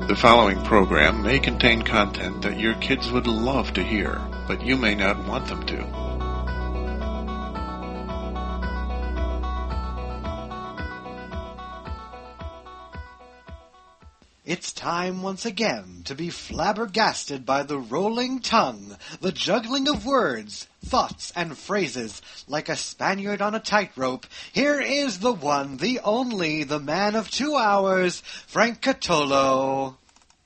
The following program may contain content that your kids would love to hear, but you may not want them to. It's time once again to be flabbergasted by the rolling tongue, the juggling of words, thoughts, and phrases. Like a Spaniard on a tightrope, here is the one, the only, the man of 2 hours, Frank Catolo.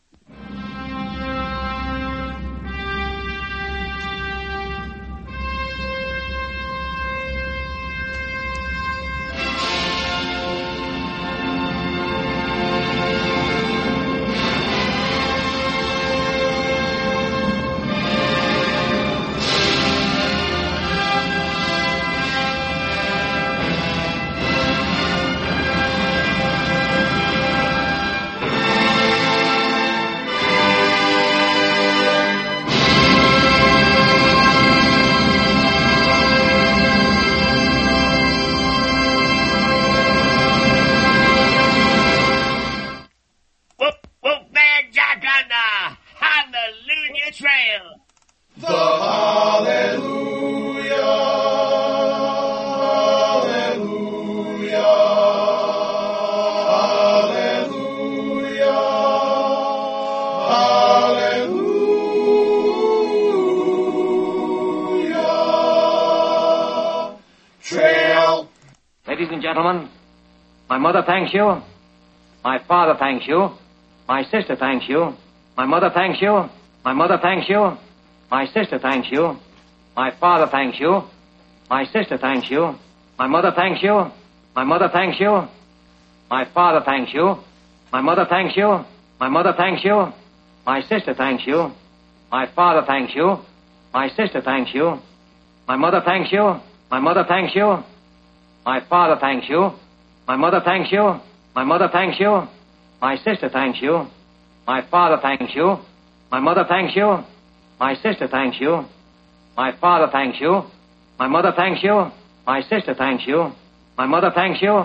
Ladies and gentlemen, my mother thanks you, my father thanks you, my sister thanks you, my mother thanks you, my mother thanks you, my sister thanks you, my father thanks you, my sister thanks you, my mother thanks you, my mother thanks you, my father thanks you, my mother thanks you, my mother thanks you, my sister thanks you, my father thanks you, my sister thanks you, my mother thanks you, my mother thanks you, my father thanks you, my mother thanks you, my mother thanks you, my sister thanks you, my father thanks you, my mother thanks you, my sister thanks you, my father thanks you, my mother thanks you, my sister thanks you, my mother thanks you,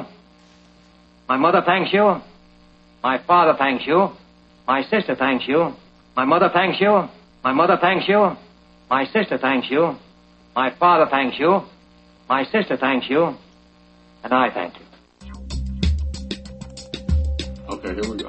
my mother thanks you, my father thanks you, my sister thanks you, my mother thanks you, my mother thanks you, my sister thanks you, my father thanks you, my sister thanks you, and I thank you. Okay, here we go.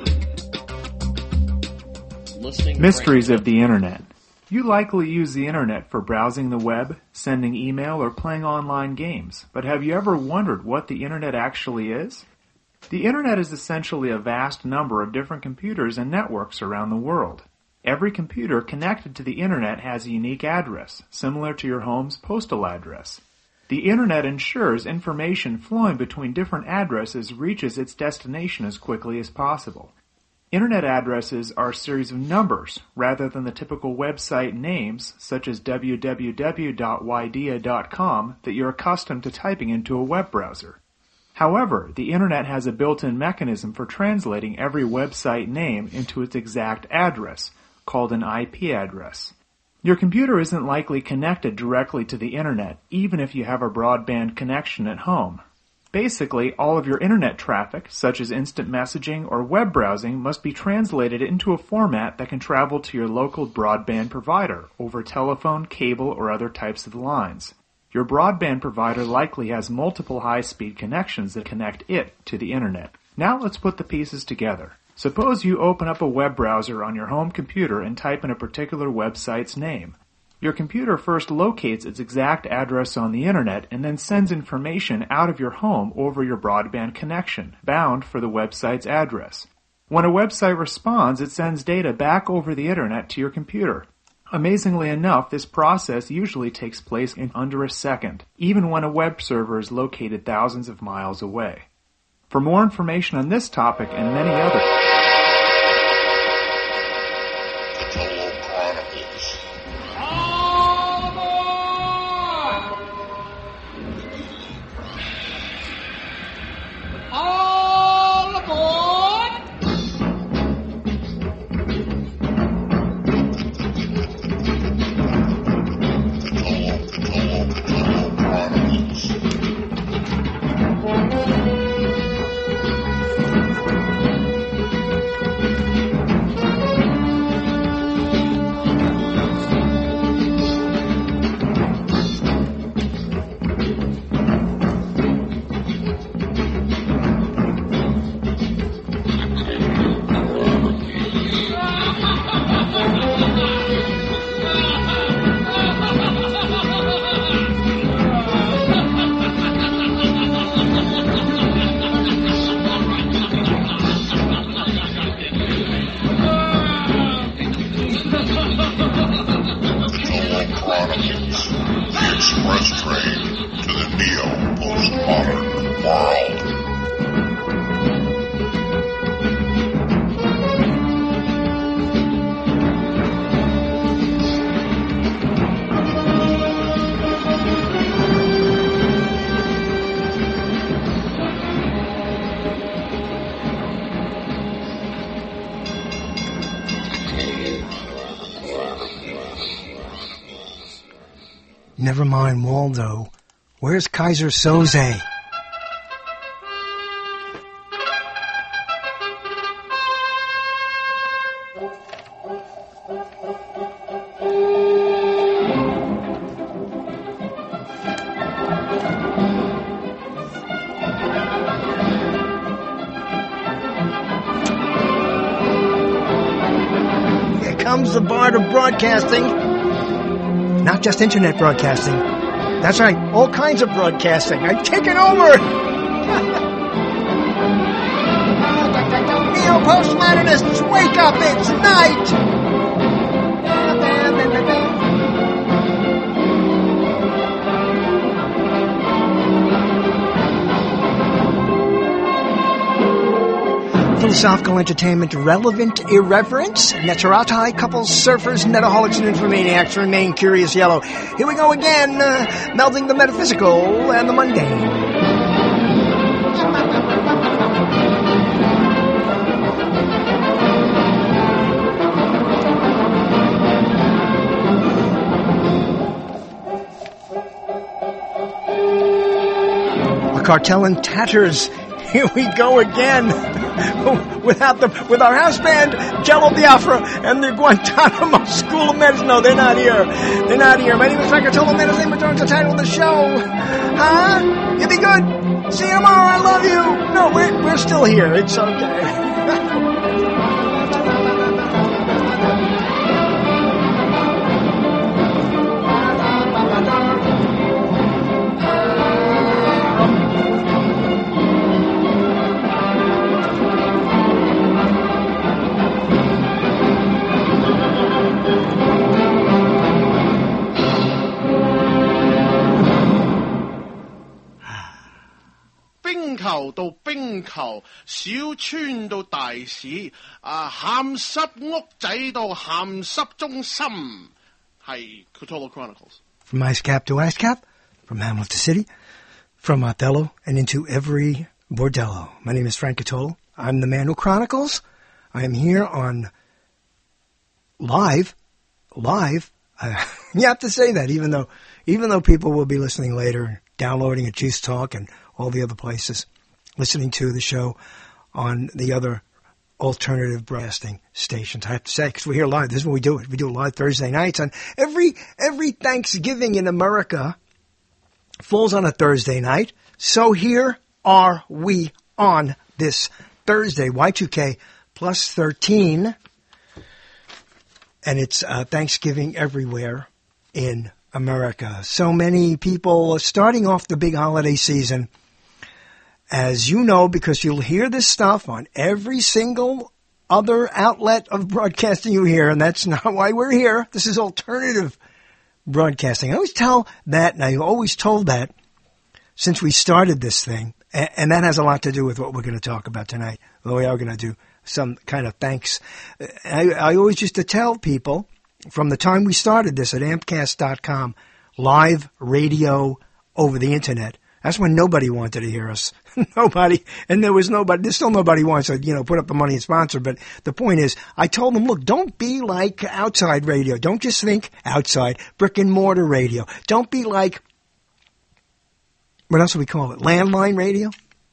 Mysteries of the Internet. You likely use the Internet for browsing the web, sending email, or playing online games. But have you ever wondered what the Internet actually is? The Internet is essentially a vast number of different computers and networks around the world. Every computer connected to the Internet has a unique address, similar to your home's postal address. The Internet ensures information flowing between different addresses reaches its destination as quickly as possible. Internet addresses are a series of numbers rather than the typical website names such as www.widea.com that you're accustomed to typing into a web browser. However, the Internet has a built-in mechanism for translating every website name into its exact address, called an IP address. Your computer isn't likely connected directly to the Internet, even if you have a broadband connection at home. Basically, all of your Internet traffic, such as instant messaging or web browsing, must be translated into a format that can travel to your local broadband provider over telephone, cable, or other types of lines. Your broadband provider likely has multiple high-speed connections that connect it to the Internet. Now let's put the pieces together. Suppose you open up a web browser on your home computer and type in a particular website's name. Your computer first locates its exact address on the Internet and then sends information out of your home over your broadband connection, bound for the website's address. When a website responds, it sends data back over the Internet to your computer. Amazingly enough, this process usually takes place in under a second, even when a web server is located thousands of miles away. For more information on this topic and many others, Never mind Waldo. Where's Kaiser Soze? Here comes the Bard of Broadcasting. Not just internet broadcasting. That's right, all kinds of broadcasting. I've taken over! Neo-postmodernists, wake up! It's night! Philosophical entertainment, relevant irreverence, Netaratai, couples, surfers, netaholics, and infomaniacs remain curious yellow. Here we go again, melding the metaphysical and the mundane. A cartel in tatters. Here we go again. With our house band, Jello Biafra, and the Guantanamo School of Medicine. No, they're not here. They're not here. My name is Frank Catolo. Man, his name returns the title of the show. Huh? You be good. See you tomorrow. I love you. No, we're still here. It's okay. Cthulhu Chronicles. From Ice Cap to Ice Cap, from Hamlet to City, from Othello and into every bordello. My name is Frank Catolo. I'm the man who chronicles. I am here on live. You have to say that, even though people will be listening later, downloading at Juice Talk and all the other places, listening to the show on the other alternative broadcasting stations. I have to say, because we're here live. This is what we do. We do it live Thursday nights. And every Thanksgiving in America falls on a Thursday night. So here are we on this Thursday, Y2K plus 13. And it's Thanksgiving everywhere in America. So many people are starting off the big holiday season. As you know, because you'll hear this stuff on every single other outlet of broadcasting you hear, and that's not why we're here. This is alternative broadcasting. I always tell that, and I've always told that since we started this thing, and that has a lot to do with what we're going to talk about tonight, although we are going to do some kind of thanks. I always used to tell people from the time we started this at ampcast.com, live radio over the internet. That's when nobody wanted to hear us. Nobody. And there's still nobody wants to, put up the money and sponsor. But the point is, I told them, look, don't be like outside radio. Don't just think outside, brick and mortar radio. Don't be like, what else do we call it? Landline radio?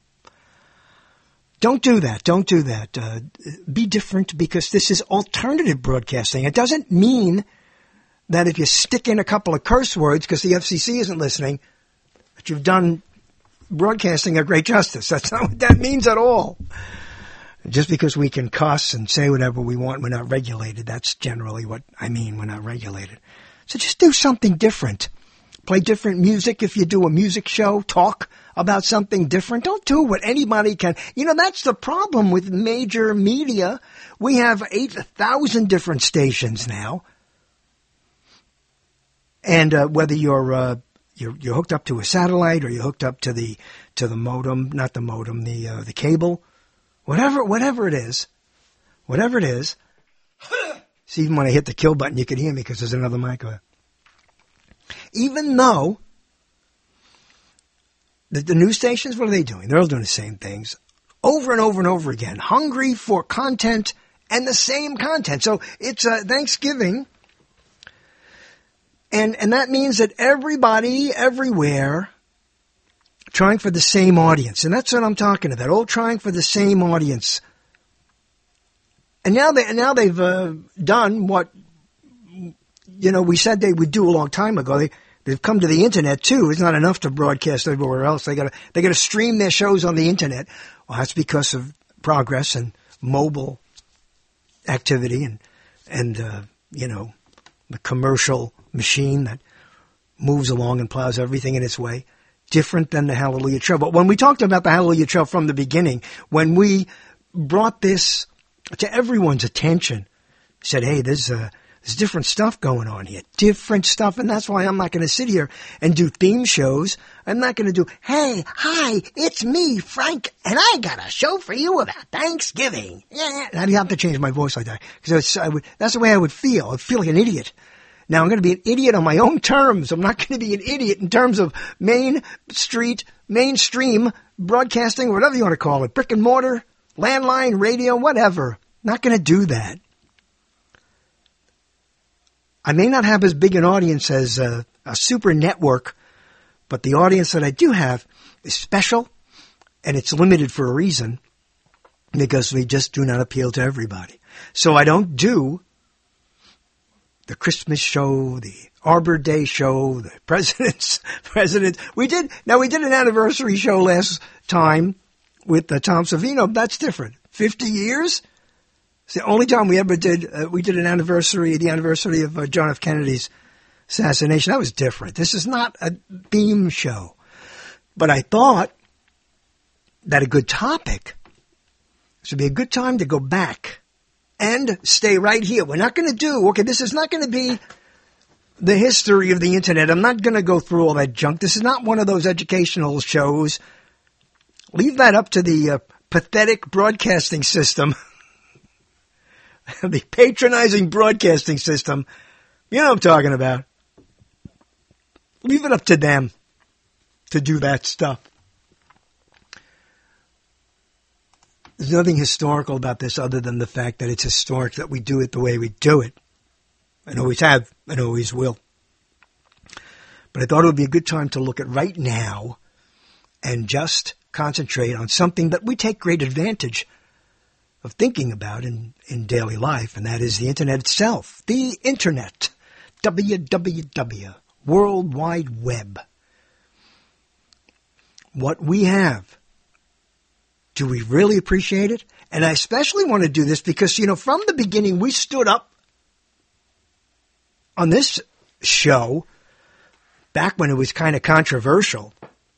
Don't do that. Don't do that. Be different, because this is alternative broadcasting. It doesn't mean that if you stick in a couple of curse words because the FCC isn't listening, that you've done broadcasting a great justice. That's not what that means at all. Just because we can cuss and say whatever we want, we're not regulated. That's generally what I mean, we're not regulated. So just do something different. Play different music if you do a music show. Talk about something different. Don't do what anybody can. That's the problem with major media. We have 8,000 different stations now. And whether you're hooked up to a satellite or you're hooked up to the modem, not the modem, the cable, whatever it is. See, even when I hit the kill button, you can hear me because there's another mic on. Even though the news stations, what are they doing? They're all doing the same things over and over and over again, hungry for content and the same content. So it's Thanksgiving. And that means that everybody, everywhere, trying for the same audience. And that's what I'm talking about. All trying for the same audience. And now they've done what, we said they would do a long time ago. They've come to the internet too. It's not enough to broadcast everywhere else. They gotta stream their shows on the internet. Well, that's because of progress and mobile activity and the commercial machine that moves along and plows everything in its way. Different than the Hallelujah Trail. But when we talked about the Hallelujah Trail from the beginning, when we brought this to everyone's attention, said, hey, there's different stuff going on here. Different stuff. And that's why I'm not going to sit here and do theme shows. I'm not going to do, hey, hi, it's me, Frank, and I got a show for you about Thanksgiving. Yeah. And I'd have to change my voice like that. Because that's the way I would feel. I'd feel like an idiot. Now, I'm going to be an idiot on my own terms. I'm not going to be an idiot in terms of mainstream broadcasting, whatever you want to call it, brick and mortar, landline, radio, whatever. Not going to do that. I may not have as big an audience as a super network, but the audience that I do have is special, and it's limited for a reason, because we just do not appeal to everybody. So I don't do the Christmas show, the Arbor Day show, the president. We did an anniversary show last time with Tom Savino. That's different. 50 years? It's the only time we ever did, we did the anniversary of John F. Kennedy's assassination. That was different. This is not a theme show. But I thought that a good topic should be a good time to go back and stay right here. We're not going to this is not going to be the history of the internet. I'm not going to go through all that junk. This is not one of those educational shows. Leave that up to the pathetic broadcasting system. The patronizing broadcasting system. You know what I'm talking about. Leave it up to them to do that stuff. There's nothing historical about this other than the fact that it's historic that we do it the way we do it. And always have, and always will. But I thought it would be a good time to look at right now and just concentrate on something that we take great advantage of thinking about in daily life, and that is the internet itself. The internet. WWW. World Wide Web. What we have. Do we really appreciate it? And I especially want to do this because, from the beginning we stood up on this show back when it was kind of controversial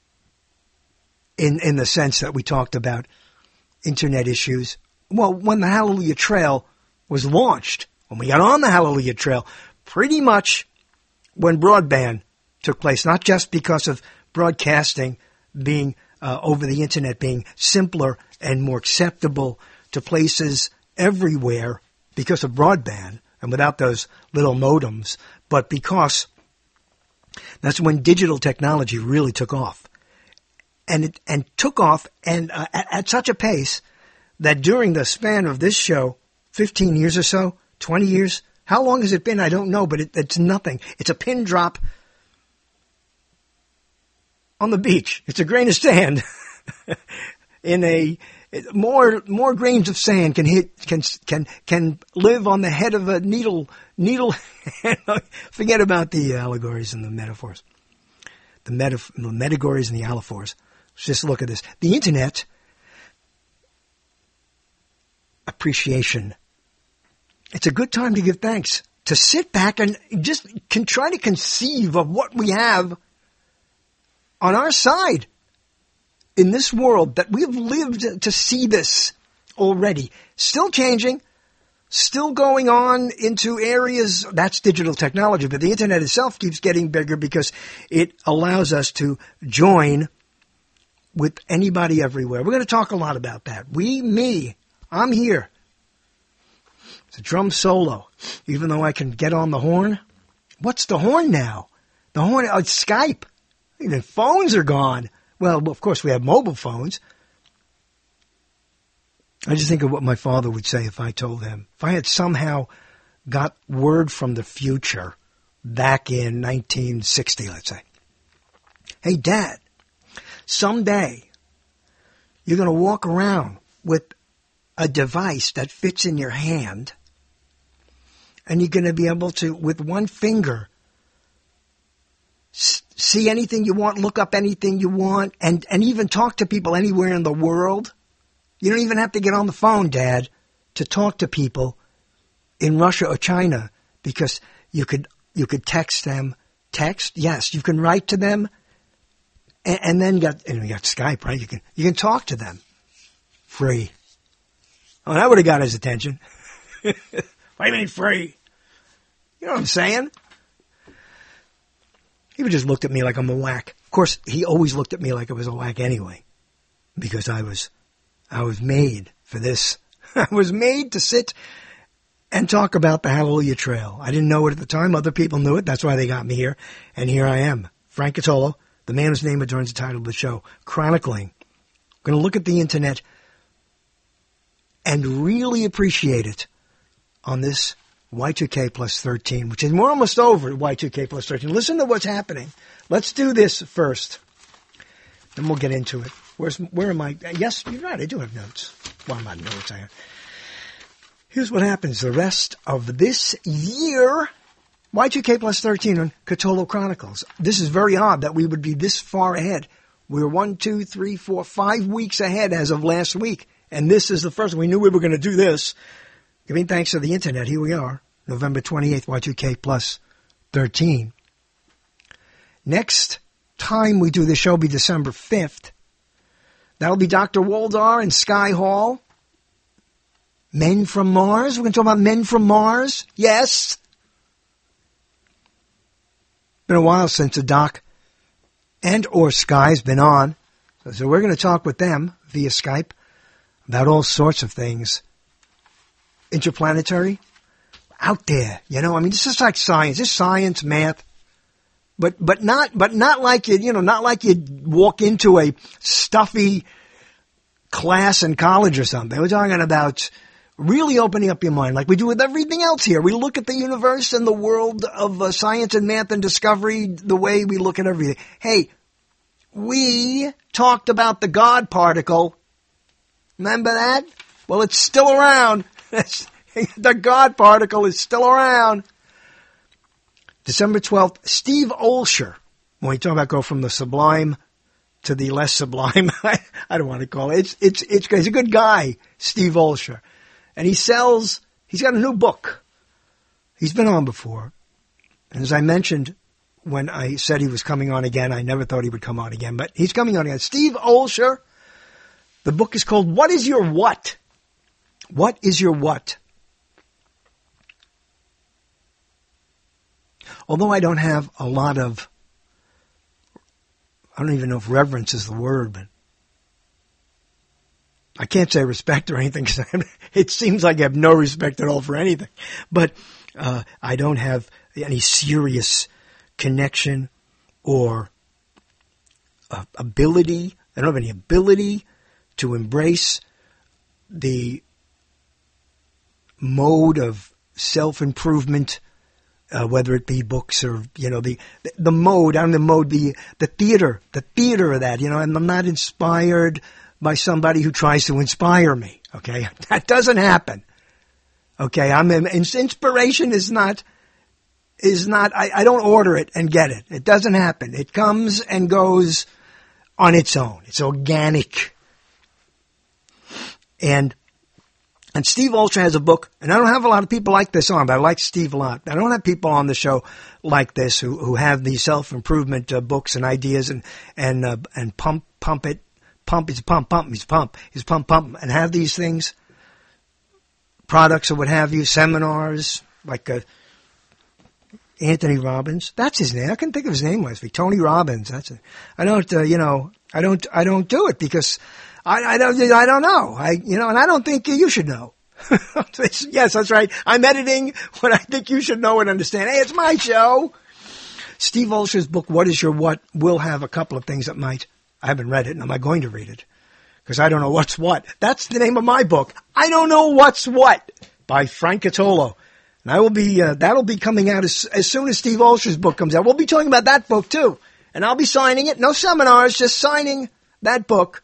in the sense that we talked about internet issues. Well, when the Hallelujah Trail was launched, when we got on the Hallelujah Trail, pretty much when broadband took place, not just because of broadcasting being over the internet being simpler and more acceptable to places everywhere because of broadband and without those little modems, but because that's when digital technology really took off. And took off at such a pace that during the span of this show, 15 years or so, 20 years, how long has it been? I don't know, but it's nothing. It's a pin drop on the beach. It's a grain of sand. More grains of sand can live on the head of a needle. Forget about the allegories and the metaphors. The metagories and the allophors. Just look at this. The internet appreciation. It's a good time to give thanks. To sit back and just try to conceive of what we have on our side in this world, that we've lived to see this already. Still changing, still going on into areas, that's digital technology, but the internet itself keeps getting bigger because it allows us to join with anybody everywhere. We're going to talk a lot about that. I'm here. It's a drum solo. Even though I can get on the horn. What's the horn now? The horn, it's Skype. Even phones are gone. Well, of course, we have mobile phones. I just think of what my father would say if I told him. If I had somehow got word from the future back in 1960, let's say. Hey, Dad, someday you're going to walk around with a device that fits in your hand, and you're going to be able to, with one finger, see anything you want, look up anything you want, and even talk to people anywhere in the world. You don't even have to get on the phone, Dad, to talk to people in Russia or China, because you could text them. Text? Yes. You can write to them, and then you got Skype, right? You can talk to them free. Oh, that would have got his attention. Why do you mean free? You know what I'm saying? He would just looked at me like I'm a whack. Of course, he always looked at me like I was a whack anyway, because I was made for this. I was made to sit and talk about the Hallelujah Trail. I didn't know it at the time. Other people knew it. That's why they got me here. And here I am, Frank Catolo, the man whose name adorns the title of the show, chronicling. I'm going to look at the internet and really appreciate it on this Y2K plus 13, which is we're almost over Y2K plus 13. Listen to what's happening. Let's do this first, then we'll get into it. Where am I? Yes, you're right. I do have notes. Well, not notes. Here's what happens the rest of this year. Y2K plus 13 on Catolo Chronicles. This is very odd that we would be this far ahead. We're 1, 2, 3, 4, 5 weeks ahead as of last week. And this is the first. We knew we were going to do this. Giving thanks to the internet, here we are. November 28th, Y2K plus 13. Next time we do this show will be December 5th. That'll be Dr. Woldar and Sky Hall. Men from Mars. We're going to talk about Men from Mars. Yes. Been a while since the Doc and or Sky's been on. So we're going to talk with them via Skype about all sorts of things. Interplanetary. Out there. You know, I mean, this is like science. This is science, math. But not like not like you walk into a stuffy class in college or something. We're talking about really opening up your mind like we do with everything else here. We look at the universe and the world of science and math and discovery the way we look at everything. Hey, we talked about the God particle. Remember that? Well, it's still around. The God particle is still around. December 12th, Steve Olsher. When we talk about go from the sublime to the less sublime, I don't want to call it. It's he's a good guy, Steve Olsher. And he's got a new book. He's been on before. And as I mentioned when I said he was coming on again, I never thought he would come on again, but he's coming on again. Steve Olsher. The book is called What is Your What? What is Your What? Although I don't have a lot of, I don't even know if reverence is the word, but I can't say respect or anything because it seems like I have no respect at all for anything. But I don't have any serious connection or ability. I don't have any ability to embrace the mode of self-improvement, whether it be books or, the mode, I'm the mode, the theater of that, and I'm not inspired by somebody who tries to inspire me, okay? That doesn't happen, okay? Inspiration is not, I don't order it and get it. It doesn't happen. It comes and goes on its own. It's organic. And Steve Olsher has a book, and I don't have a lot of people like this on, but I like Steve a lot. I don't have people on the show like this who have these self-improvement books and ideas and pump, and have these things, products or what have you, seminars, like Anthony Robbins. That's his name. I couldn't think of his name last week. Tony Robbins. That's it. I don't do it because I don't know. And I don't think you should know. Yes, that's right. I'm editing what I think you should know and understand. Hey, it's my show. Steve Olsher's book, What is Your What, will have a couple of things that might. I haven't read it, and am I going to read it? Because I don't know what's what. That's the name of my book. I don't know what's what, by Frank Catolo. And I will be, that'll be coming out as soon as Steve Olsher's book comes out. We'll be talking about that book too. And I'll be signing it. No seminars, just signing that book.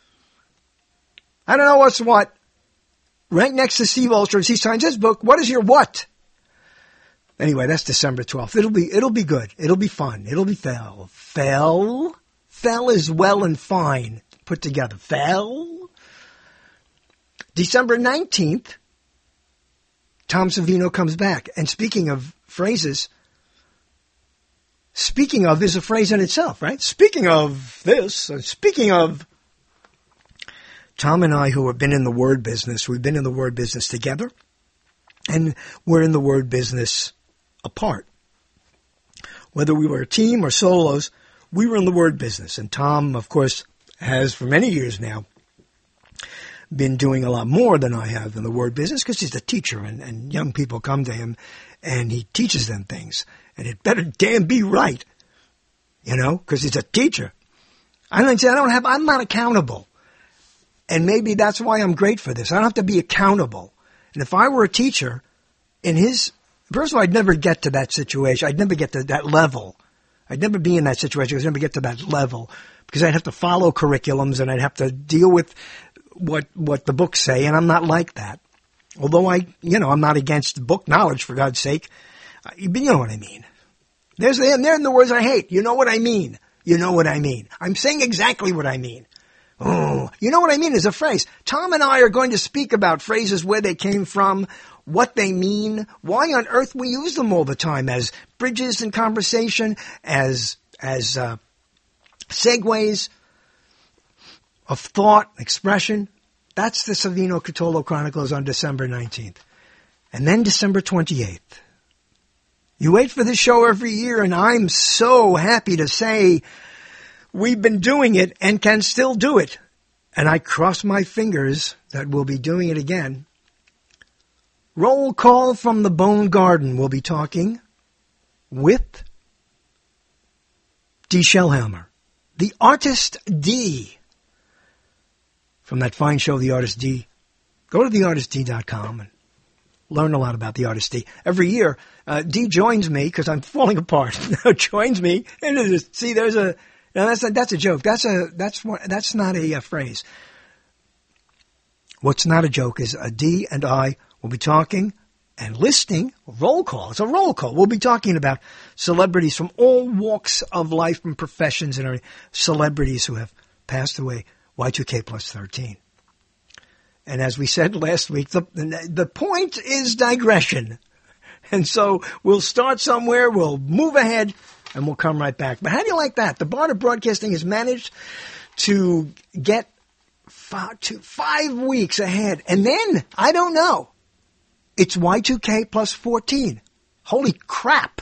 I don't know what's what. Right next to Steve Olsher, as he signs his book, what is your what? Anyway, that's December 12th. It'll be good. It'll be fun. It'll be fell. Fell is well and fine put together. Fell. December 19th, Tom Savino comes back. And speaking of phrases, speaking of is a phrase in itself, right? Speaking of this, speaking of, Tom and I, who have been in the word business, we've been in the word business together, and we're in the word business apart. Whether we were a team or solos, we were in the word business. And Tom, of course, has for many years now been doing a lot more than I have in the word business because he's a teacher, and young people come to him and he teaches them things. And it better damn be right, because he's a teacher. I'm not accountable. And maybe that's why I'm great for this. I don't have to be accountable. And if I were a teacher, first of all, I'd never get to that situation. I'd never get to that level. I'd never be in that situation. I'd never get to that level because I'd have to follow curriculums and I'd have to deal with what the books say. And I'm not like that. Although I'm not against book knowledge, for God's sake. You know what I mean. They're in the words I hate. You know what I mean. You know what I mean. I'm saying exactly what I mean. Oh, you know what I mean is a phrase. Tom and I are going to speak about phrases, where they came from, what they mean, why on earth we use them all the time as bridges in conversation, as segues of thought, expression. That's the Savino Catolo Chronicles on December 19th. And then December 28th. You wait for this show every year, and I'm so happy to say we've been doing it and can still do it. And I cross my fingers that we'll be doing it again. Roll call from the Bone Garden. We'll be talking with D. Shellhammer, the Artist D. From that fine show, The Artist D. Go to theartistd.com and learn a lot about The Artist D. Every year, D joins me, because I'm falling apart, joins me. And see, there's a... Now that's a joke. That's not a phrase. What's not a joke is D and I will be talking and listing roll call. It's a roll call. We'll be talking about celebrities from all walks of life and professions and celebrities who have passed away. Y2K plus 13. And as we said last week, the point is digression. And so we'll start somewhere, we'll move ahead, and we'll come right back. But how do you like that? The Bard of Broadcasting has managed to get 5 weeks ahead. And then, I don't know, it's Y2K plus 14. Holy crap.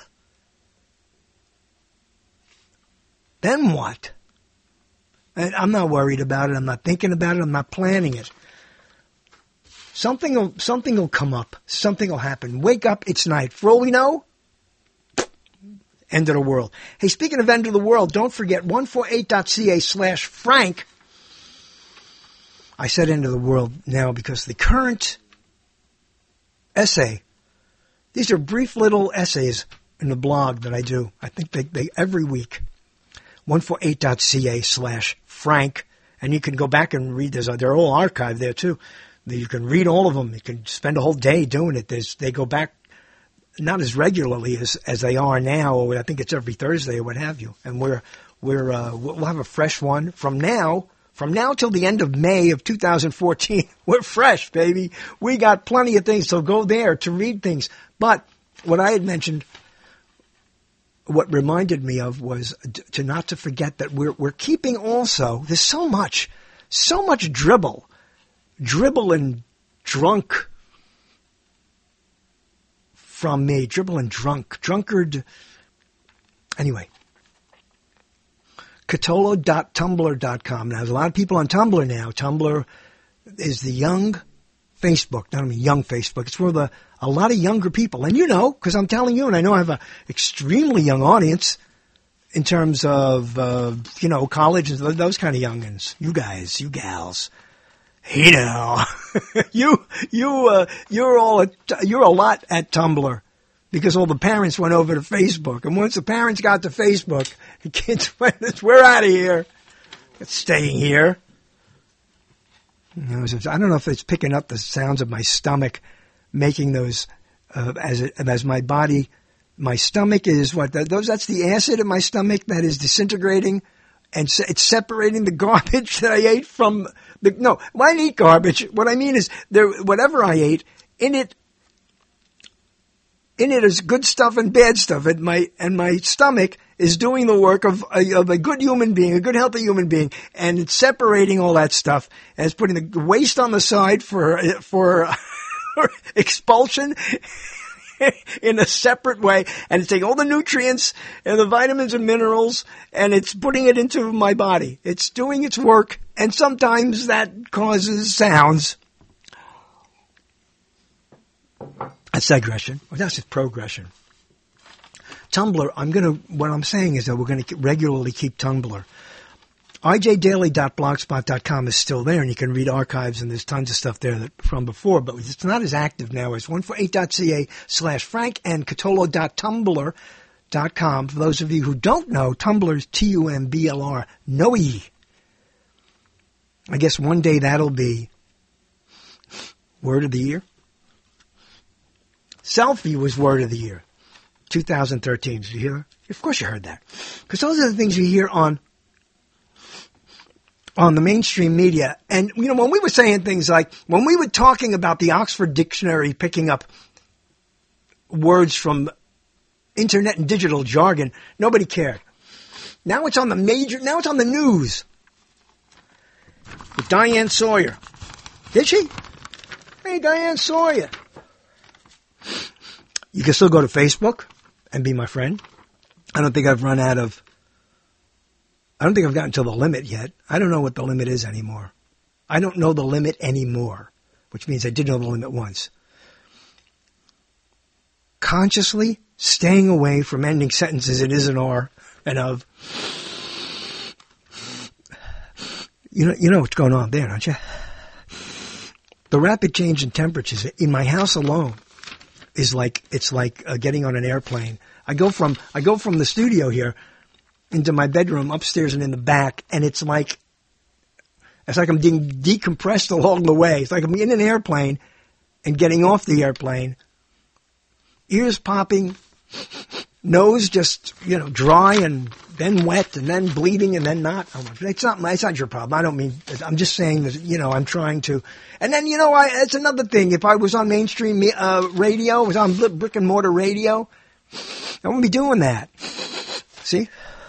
Then what? And I'm not worried about it. I'm not thinking about it. I'm not planning it. Something will come up. Something will happen. Wake up, it's night. For all we know, end of the world. Hey, speaking of end of the world, don't forget 148.ca/Frank. I said end of the world now because the current essay, these are brief little essays in the blog that I do. I think they every week. 148.ca/Frank. And you can go back and read this. They're all archived there too. You can read all of them. You can spend a whole day doing it. They go back not as regularly as they are now. I think it's every Thursday or what have you. And we'll have a fresh one from now till the end of May of 2014. We're fresh, baby. We got plenty of things. So go there to read things. But what I had mentioned, what reminded me of was not to forget that we're keeping also. There's so much dribble and drunk from me. Dribble and drunkard. Anyway, Catolo.tumblr.com. Now, there's a lot of people on Tumblr now. Tumblr is the young Facebook. Not only young Facebook. It's for a lot of younger people. And because I'm telling you, and I know I have an extremely young audience in terms of, college and those kind of youngins. You guys, you gals. Hey now, you're a lot at Tumblr because all the parents went over to Facebook, and once the parents got to Facebook, the kids went, "We're out of here. It's staying here." I don't know if it's picking up the sounds of my stomach, making those as my body. My stomach is what? That's the acid in my stomach that is disintegrating, and it's separating the garbage that I ate from the. No, I didn't eat garbage. What I mean is, whatever I ate in it is good stuff and bad stuff, and my stomach is doing the work of a good human being, a good healthy human being, and it's separating all that stuff, and it's putting the waste on the side for expulsion in a separate way, and it's taking all the nutrients and the vitamins and minerals, and it's putting it into my body. It's doing its work, and sometimes that causes sounds. That's digression. Well, that's just progression. Tumblr, what I'm saying is that we're going to regularly keep Tumblr. IJDaily.blogspot.com is still there, and you can read archives, and there's tons of stuff there from before, but it's not as active now as 148.ca/Frank and Catolo.tumblr.com. For those of you who don't know, Tumblr is TUMBLR, no E. I guess one day that'll be word of the year. Selfie was word of the year, 2013. Did you hear? Of course you heard that. Because those are the things you hear on the mainstream media. And, when we were saying things like, when we were talking about the Oxford Dictionary picking up words from internet and digital jargon, nobody cared. Now it's on the news. With Diane Sawyer. Did she? Hey, Diane Sawyer. You can still go to Facebook and be my friend. I don't think I've gotten to the limit yet. I don't know what the limit is anymore. I don't know the limit anymore, which means I did know the limit once. Consciously staying away from ending sentences in is and or and of. You know what's going on there, don't you? The rapid change in temperatures in my house alone is like getting on an airplane. I go from the studio here into my bedroom upstairs and in the back, and it's like I'm being decompressed along the way. It's like I'm in an airplane and getting off the airplane, ears popping, nose just dry and then wet and then bleeding and then not. It's not your problem. I don't mean. I'm just saying that I'm trying to. And then it's another thing. If I was on mainstream radio, was on brick and mortar radio, I wouldn't be doing that. See.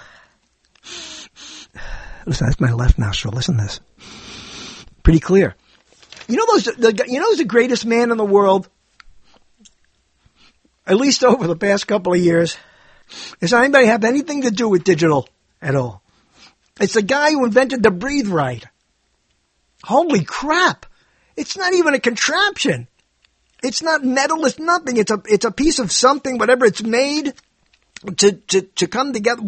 Listen, that's my left nostril. Listen to this. Pretty clear. Who's the greatest man in the world, at least over the past couple of years? Does anybody have anything to do with digital at all? It's the guy who invented the Breathe Right. Holy crap. It's not even a contraption. It's not metal. It's nothing. It's a piece of something, whatever it's made to come together,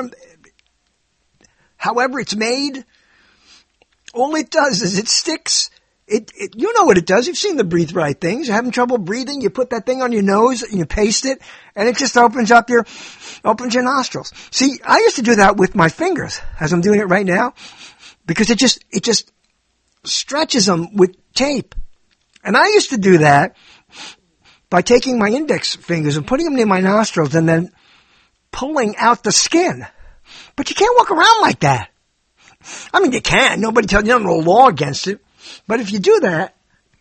however it's made. All it does is it sticks. You know what it does. You've seen the Breathe Right things. You're having trouble breathing. You put that thing on your nose and you paste it, and it just opens your nostrils. See, I used to do that with my fingers, as I'm doing it right now, because it just stretches them with tape. And I used to do that by taking my index fingers and putting them near my nostrils and then pulling out the skin. But you can't walk around like that. I mean, you can. Nobody tells you, no law against it. But if you do that,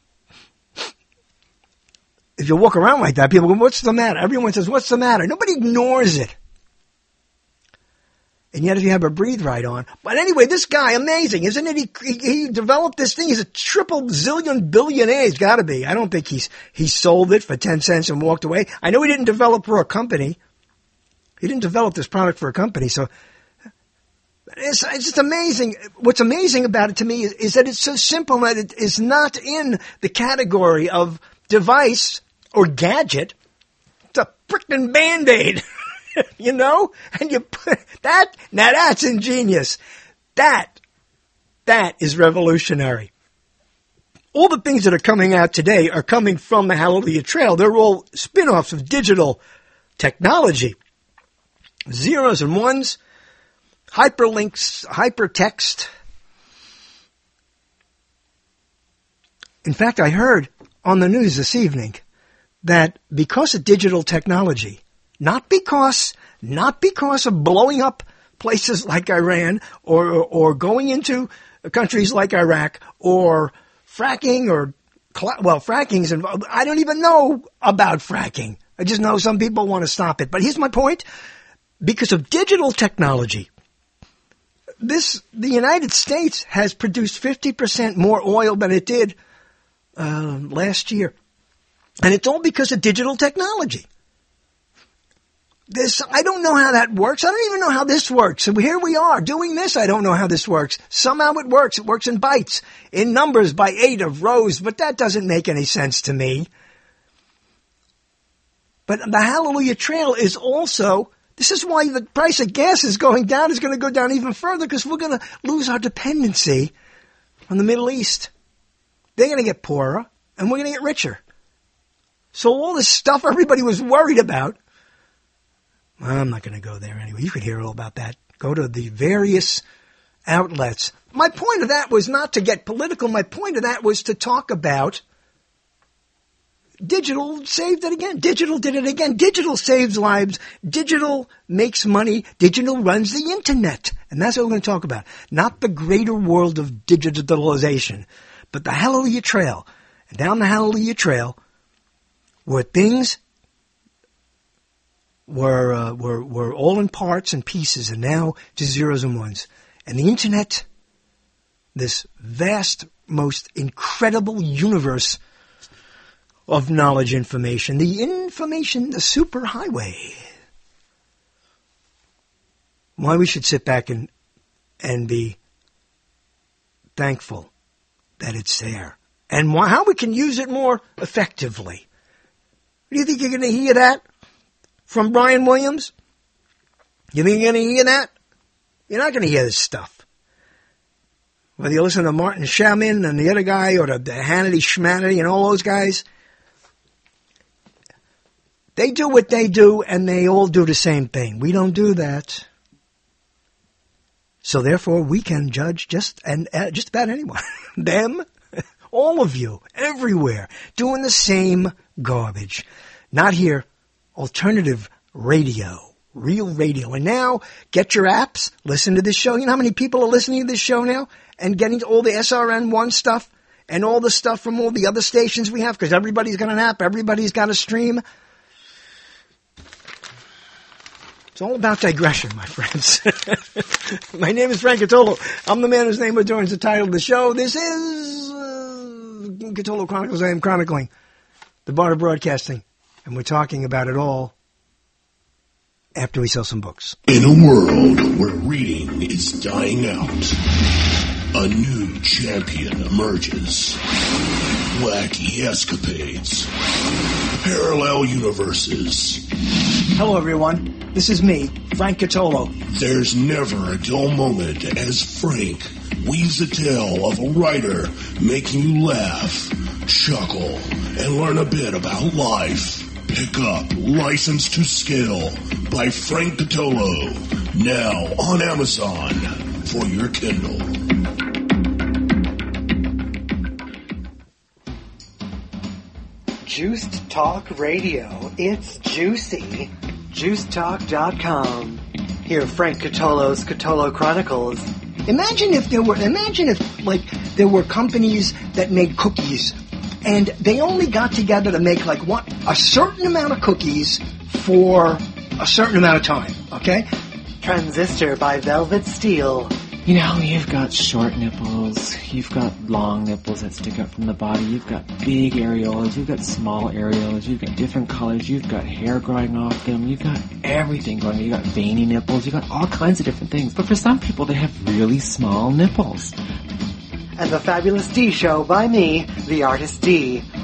if you walk around like that, people go, what's the matter? Everyone says, what's the matter? Nobody ignores it. And yet if you have a Breathe Right on. But anyway, this guy, amazing, isn't it? He developed this thing. He's a triple zillion billionaire. He's got to be. I don't think he sold it for 10 cents and walked away. I know he didn't develop for a company. He didn't develop this product for a company. So it's just amazing. What's amazing about it to me is that it's so simple that it is not in the category of device or gadget. It's a frickin' Band-Aid. And you put that, now that's ingenious. That is revolutionary. all the things that are coming out today are coming from the Hallelujah Trail. They're all spin-offs of digital technology. Zeros and ones, hyperlinks, hypertext. In fact, I heard on the news this evening that because of digital technology, not because of blowing up places like Iran or going into countries like Iraq or fracking fracking's involved. I don't even know about fracking. I just know some people want to stop it. But here's my point. Because of digital technology, the United States has produced 50% more oil than it did last year. And it's all because of digital technology. I don't know how that works. I don't even know how this works. So here we are doing this. I don't know how this works. Somehow it works. It works in bytes, in numbers by 8 of rows, but that doesn't make any sense to me. But the Hallelujah Trail is also, this is why the price of gas is going down, is going to go down even further, because we're going to lose our dependency on the Middle East. They're going to get poorer, and we're going to get richer. So all this stuff everybody was worried about, I'm not going to go there anyway. You could hear all about that. Go to the various outlets. My point of that was not to get political. My point of that was to talk about digital saved it again. Digital did it again. Digital saves lives. Digital makes money. Digital runs the internet. And that's what we're going to talk about. Not the greater world of digitalization, but the Hallelujah Trail. And down the Hallelujah Trail were things were all in parts and pieces, and now just zeros and ones. And the internet, this vast, most incredible universe of knowledge information, the superhighway. Why we should sit back and be thankful that it's there. And how we can use it more effectively. Do you think you're going to hear that from Brian Williams? You think you're going to hear that? You're not going to hear this stuff. Whether you listen to Martin Shaman and the other guy, or the Hannity Schmanity and all those guys, they do what they do, and they all do the same thing. We don't do that. So therefore, we can judge just about anyone. Them, all of you, everywhere, doing the same garbage. Not here. Alternative radio, real radio. And now, get your apps, listen to this show. You know how many people are listening to this show now? And getting all the SRN1 stuff and all the stuff from all the other stations we have, because everybody's got an app, everybody's got a stream. It's all about digression, my friends. My name is Frank Catolo. I'm the man whose name adorns the title of the show. This is Catolo Chronicles. I am chronicling the Bard of Broadcasting. And we're talking about it all after we sell some books. In a world where reading is dying out, a new champion emerges. Wacky escapades. Parallel universes. Hello, everyone. This is me, Frank Catolo. There's never a dull moment as Frank weaves the tale of a writer making you laugh, chuckle, and learn a bit about life. Pick up License to Scale by Frank Catolo, now on Amazon for your Kindle. Juiced Talk Radio. It's juicy. JuicedTalk.com. Hear Frank Catolo's Catolo Chronicles. Imagine if there were companies that made cookies, and they only got together to make a certain amount of cookies for a certain amount of time, okay? Transistor by Velvet Steel. You know, you've got short nipples, you've got long nipples that stick up from the body, you've got big areolas, you've got small areolas, you've got different colors, you've got hair growing off them, you've got everything going on, you've got veiny nipples, you've got all kinds of different things. But for some people, they have really small nipples. And the Fabulous D Show by me, the Artist D.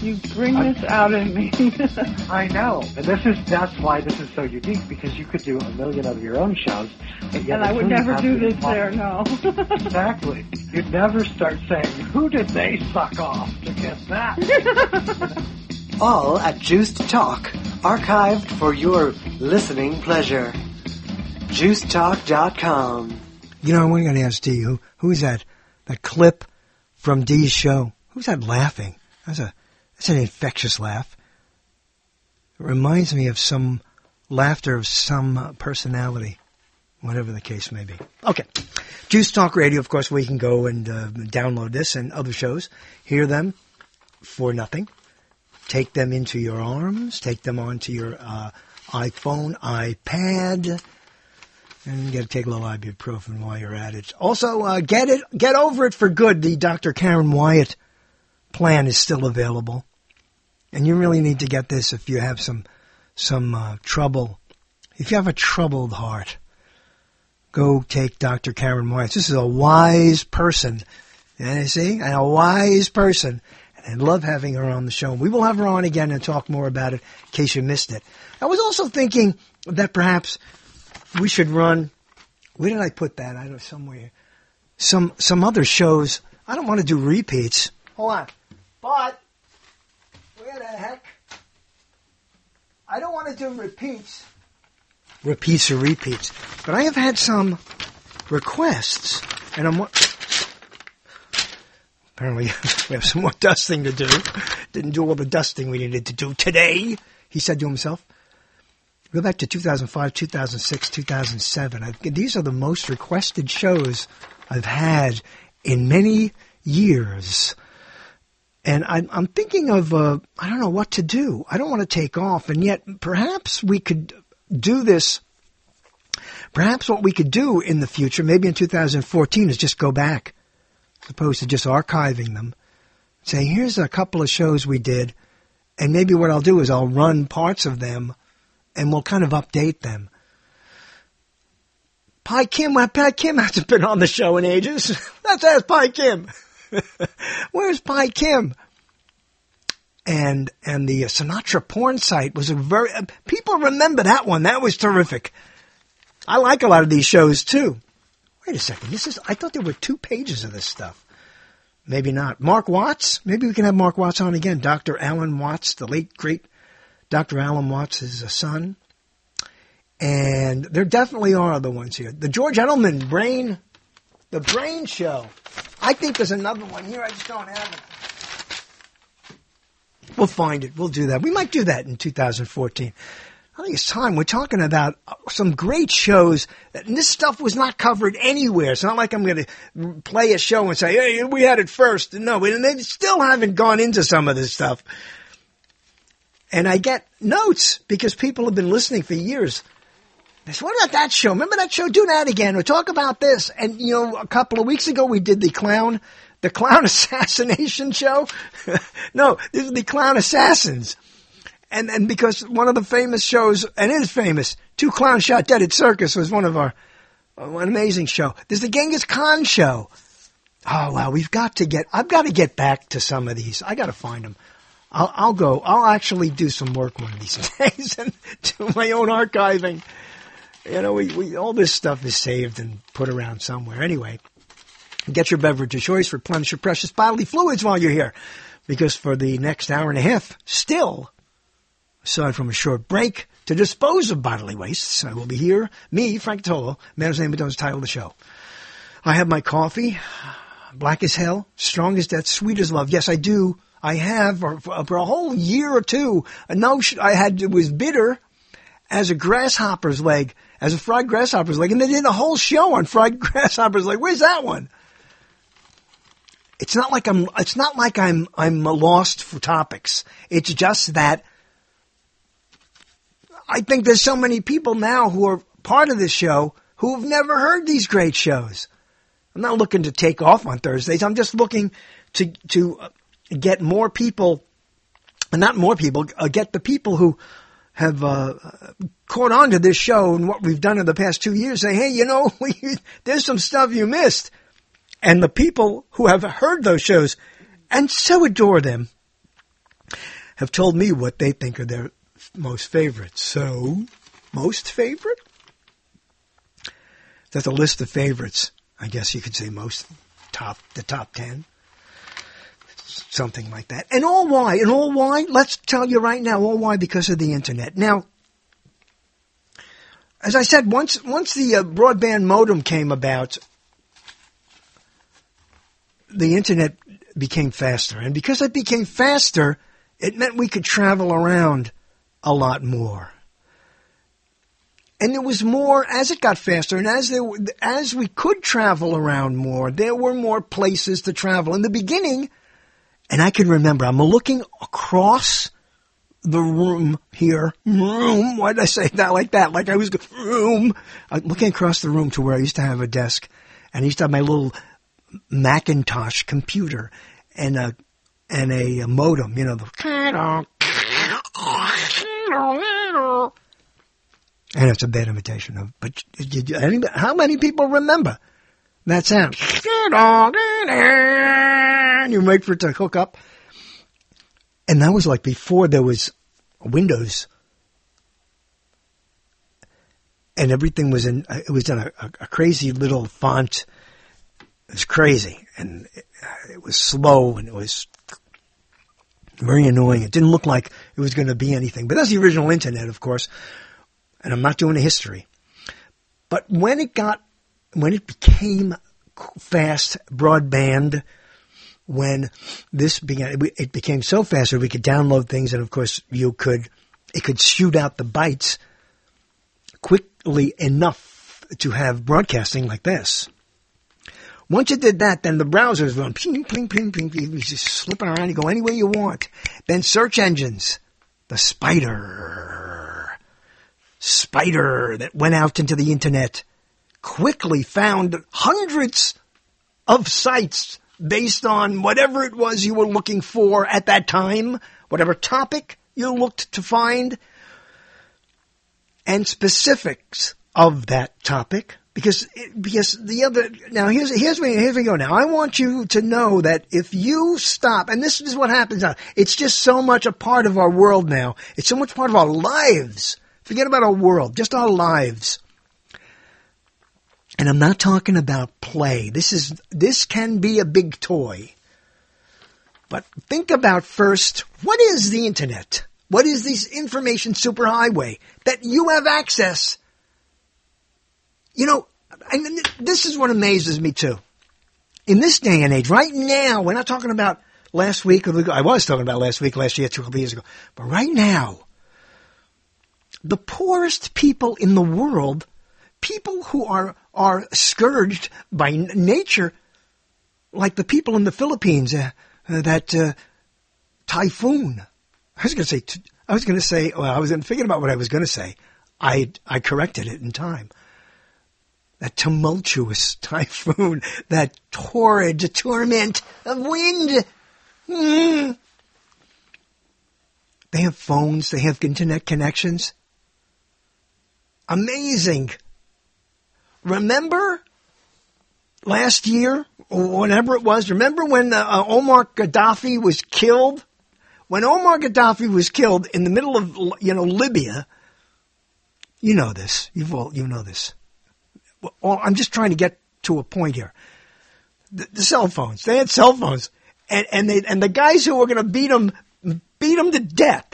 You bring this out in me. I know. And that's why this is so unique, because you could do a million of your own shows. And I would never do this there, no. Exactly. You'd never start saying, who did they suck off to get that? All at Juiced Talk, archived for your listening pleasure. JuicedTalk.com. You know, I'm going to ask Dee, who is that clip from Dee's show? Who's that laughing? That's an infectious laugh. It reminds me of some laughter of some personality, whatever the case may be. Okay. Juice Talk Radio, of course, where you can go and download this and other shows, hear them for nothing, take them into your arms, take them onto your iPhone, iPad, and you got to take a little ibuprofen while you're at it. Also, get over it for good. The Dr. Karen Wyatt plan is still available. And you really need to get this if you have some trouble. If you have a troubled heart, go take Dr. Karen Wyatt. This is a wise person. You see? A wise person. And I love having her on the show. We will have her on again and talk more about it in case you missed it. I was also thinking that perhaps we should run, where did I put that? I don't know, somewhere. Some other shows. I don't want to do repeats. Hold on. But, where the heck? I don't want to do repeats. Repeats or repeats. But I have had some requests. And apparently we have some more dusting to do. Didn't do all the dusting we needed to do today, he said to himself. Go back to 2005, 2006, 2007. These are the most requested shows I've had in many years. And I'm thinking of, I don't know what to do. I don't want to take off, and yet perhaps we could do this. Perhaps what we could do in the future, maybe in 2014, is just go back, as opposed to just archiving them. Say, here's a couple of shows we did, and maybe what I'll do is I'll run parts of them, and we'll kind of update them. Pi Kim hasn't been on the show in ages. Let's ask Pi Kim. Where's Pi Kim? And the Sinatra porn site was people remember that one. That was terrific. I like a lot of these shows too. Wait a second. I thought there were 2 pages of this stuff. Maybe not. Mark Watts? Maybe we can have Mark Watts on again. Dr. Alan Watts, the late, great Dr. Alan Watts' son. And there definitely are other ones here. The George Edelman The Brain Show. I think there's another one here. I just don't have it. We'll find it. We'll do that. We might do that in 2014. I think it's time. We're talking about some great shows. And this stuff was not covered anywhere. It's not like I'm going to play a show and say, hey, we had it first. No, and they still haven't gone into some of this stuff. And I get notes because people have been listening for years. They say, what about that show? Remember that show? Do that again. We'll talk about this. And, a couple of weeks ago we did the clown assassination show. No, this is the Clown Assassins. And because one of the famous shows, and it is famous, 2 Clowns Shot Dead at Circus was one of an amazing show. There's the Genghis Khan show. Oh, wow, I've got to get back to some of these. I got to find them. I'll actually do some work one of these days and do my own archiving. We all this stuff is saved and put around somewhere. Anyway, get your beverage of choice, replenish your precious bodily fluids while you're here. Because for the next hour and a half, still, aside from a short break to dispose of bodily wastes, I will be here, me, Frank Tolo, man whose name is title of the show. I have my coffee, black as hell, strong as death, sweet as love. Yes, I do. I have for a whole year or two. It was bitter as a grasshopper's leg, as a fried grasshopper's leg, and they did a whole show on fried grasshopper's leg. Where's that one? It's not like I'm lost for topics. It's just that I think there's so many people now who are part of this show who have never heard these great shows. I'm not looking to take off on Thursdays. I'm just looking to get more people, not more people, get the people who have caught on to this show and what we've done in the past 2 years, say, hey, there's some stuff you missed. And the people who have heard those shows and so adore them have told me what they think are their most favorites. So, most favorite? That's a list of favorites. I guess you could say the top 10. Something like that. And all why? Let's tell you right now, all why? Because of the internet. Now, as I said, once the broadband modem came about, the internet became faster. And because it became faster, it meant we could travel around a lot more. And there was more, as it got faster, and as we could travel around more, there were more places to travel. In the beginning, and I can remember, I'm looking across the room here. Room, why did I say that like that? Like I was, room. I'm looking across the room to where I used to have a desk, and I used to have my little Macintosh computer, and a modem, and it's a bad imitation of, but how many people remember that sound? You wait for it to hook up. And that was like before there was Windows. And everything was in a crazy little font. It was crazy. And it was slow and it was very annoying. It didn't look like it was going to be anything. But that's the original internet, of course. And I'm not doing a history. But when it became fast broadband, when this began, it became so fast that we could download things, and of course it could shoot out the bytes quickly enough to have broadcasting like this. Once you did that, then the browsers went ping, ping, ping, ping, ping, just slipping around. You go anywhere you want. Then search engines, the spider that went out into the internet, quickly found hundreds of sites based on whatever it was you were looking for at that time, whatever topic you looked to find, and specifics of that topic. Because the other, now here's where we go now. I want you to know that if you stop, and this is what happens now, it's just so much a part of our world now. It's so much part of our lives. Forget about our world, just our lives. And I'm not talking about play. This can be a big toy. But think about first, what is the internet? What is this information superhighway that you have access? This is what amazes me too. In this day and age, right now, we're not talking about last week, I was talking about last week, last year, 2 years ago. But right now, the poorest people in the world, people who are scourged by nature, like the people in the Philippines, that typhoon. I was thinking about what I was going to say. I corrected it in time. That tumultuous typhoon, that torrid torment of wind. They have phones, they have internet connections. Amazing. Remember last year, or whenever it was, remember when Omar Gaddafi was killed? When Omar Gaddafi was killed in the middle of, Libya, you know this. You know this. Well, I'm just trying to get to a point here. The cell phones. They had cell phones. And the guys who were going to beat them to death,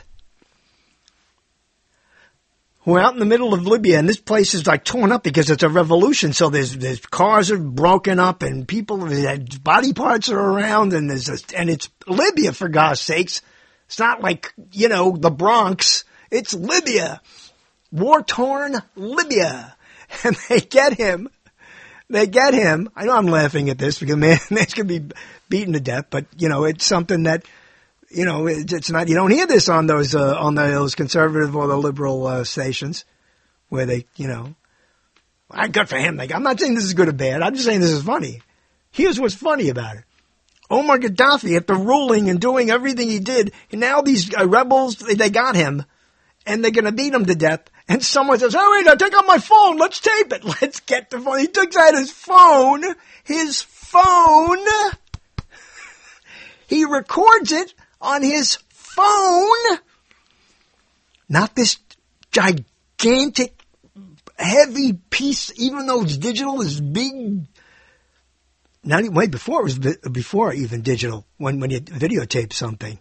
who are out in the middle of Libya, and this place is like torn up because it's a revolution. So there's cars are broken up, and body parts are around, and it's Libya, for God's sakes. It's not like, the Bronx. It's Libya. War-torn Libya. And they get him. I know I'm laughing at this because man's going to be beaten to death, but it's something that, it's not, you don't hear this on those conservative or the liberal stations where they, good for him. I'm not saying this is good or bad. I'm just saying this is funny. Here's what's funny about it. Omar Gaddafi, after ruling and doing everything he did, and now these rebels, they got him, and they're going to beat him to death. And someone says, "Oh, wait, I take out my phone. Let's tape it. Let's get the phone." He takes out his phone. He records it on his phone, not this gigantic, heavy piece, even though it's digital, is big. Not even, wait, before it was before even digital, when you videotape something.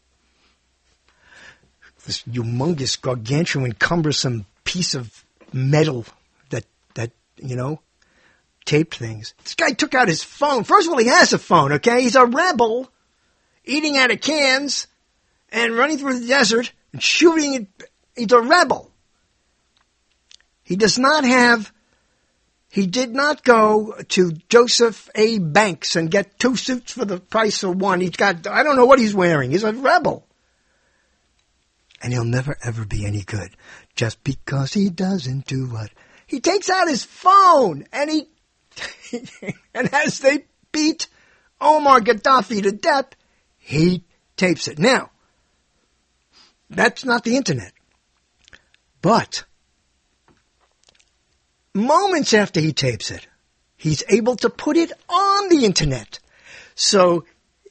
This humongous, gargantuan, cumbersome piece of metal that taped things. This guy took out his phone. First of all, he has a phone, okay? He's a rebel, eating out of cans and running through the desert and shooting it. He's a rebel. He did not go to Joseph A. Banks and get 2 suits for the price of one. I don't know what he's wearing. He's a rebel. And he'll never ever be any good. Just because he doesn't do what? He takes out his phone and and as they beat Omar Gaddafi to death, he tapes it. Now, that's not the internet. But moments after he tapes it, he's able to put it on the internet. So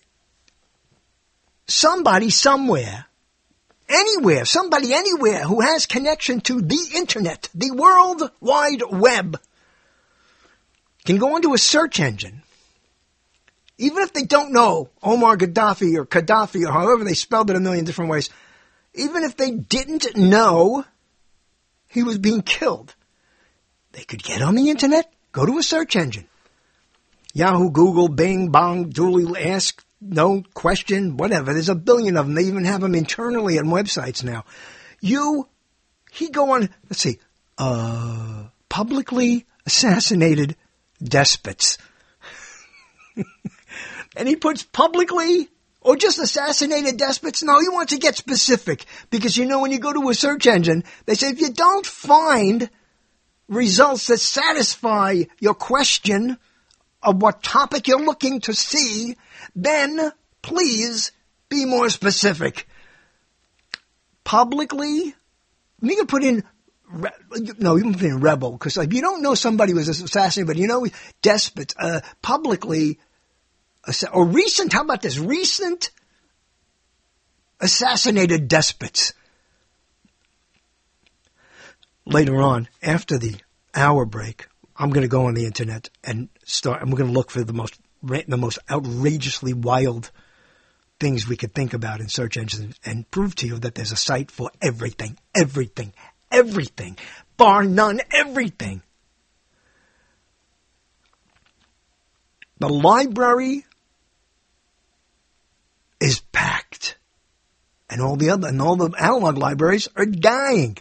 somebody somewhere, anywhere, somebody anywhere who has connection to the internet, the World Wide Web, can go into a search engine. Even if they don't know Omar Gaddafi or Gaddafi or however they spelled it a million different ways, even if they didn't know he was being killed, they could get on the internet, go to a search engine. Yahoo, Google, Bing, Bong, Dooley, Ask, No, Question, whatever. There's a billion of them. They even have them internally on websites now. He go on, let's see, publicly assassinated despots. And he puts publicly or just assassinated despots. No, he wants to get specific because, when you go to a search engine, they say if you don't find results that satisfy your question of what topic you're looking to see, then please be more specific. Publicly, you can put in, you can put in rebel, because if you don't know somebody was assassinated, but despots, publicly, or recent, how about this? Recent assassinated despots. Later on, after the hour break, I'm going to go on the internet and we're going to look for the most outrageously wild things we could think about in search engines and prove to you that there's a site for everything, bar none, everything. The library is packed, and all the analog libraries are dying.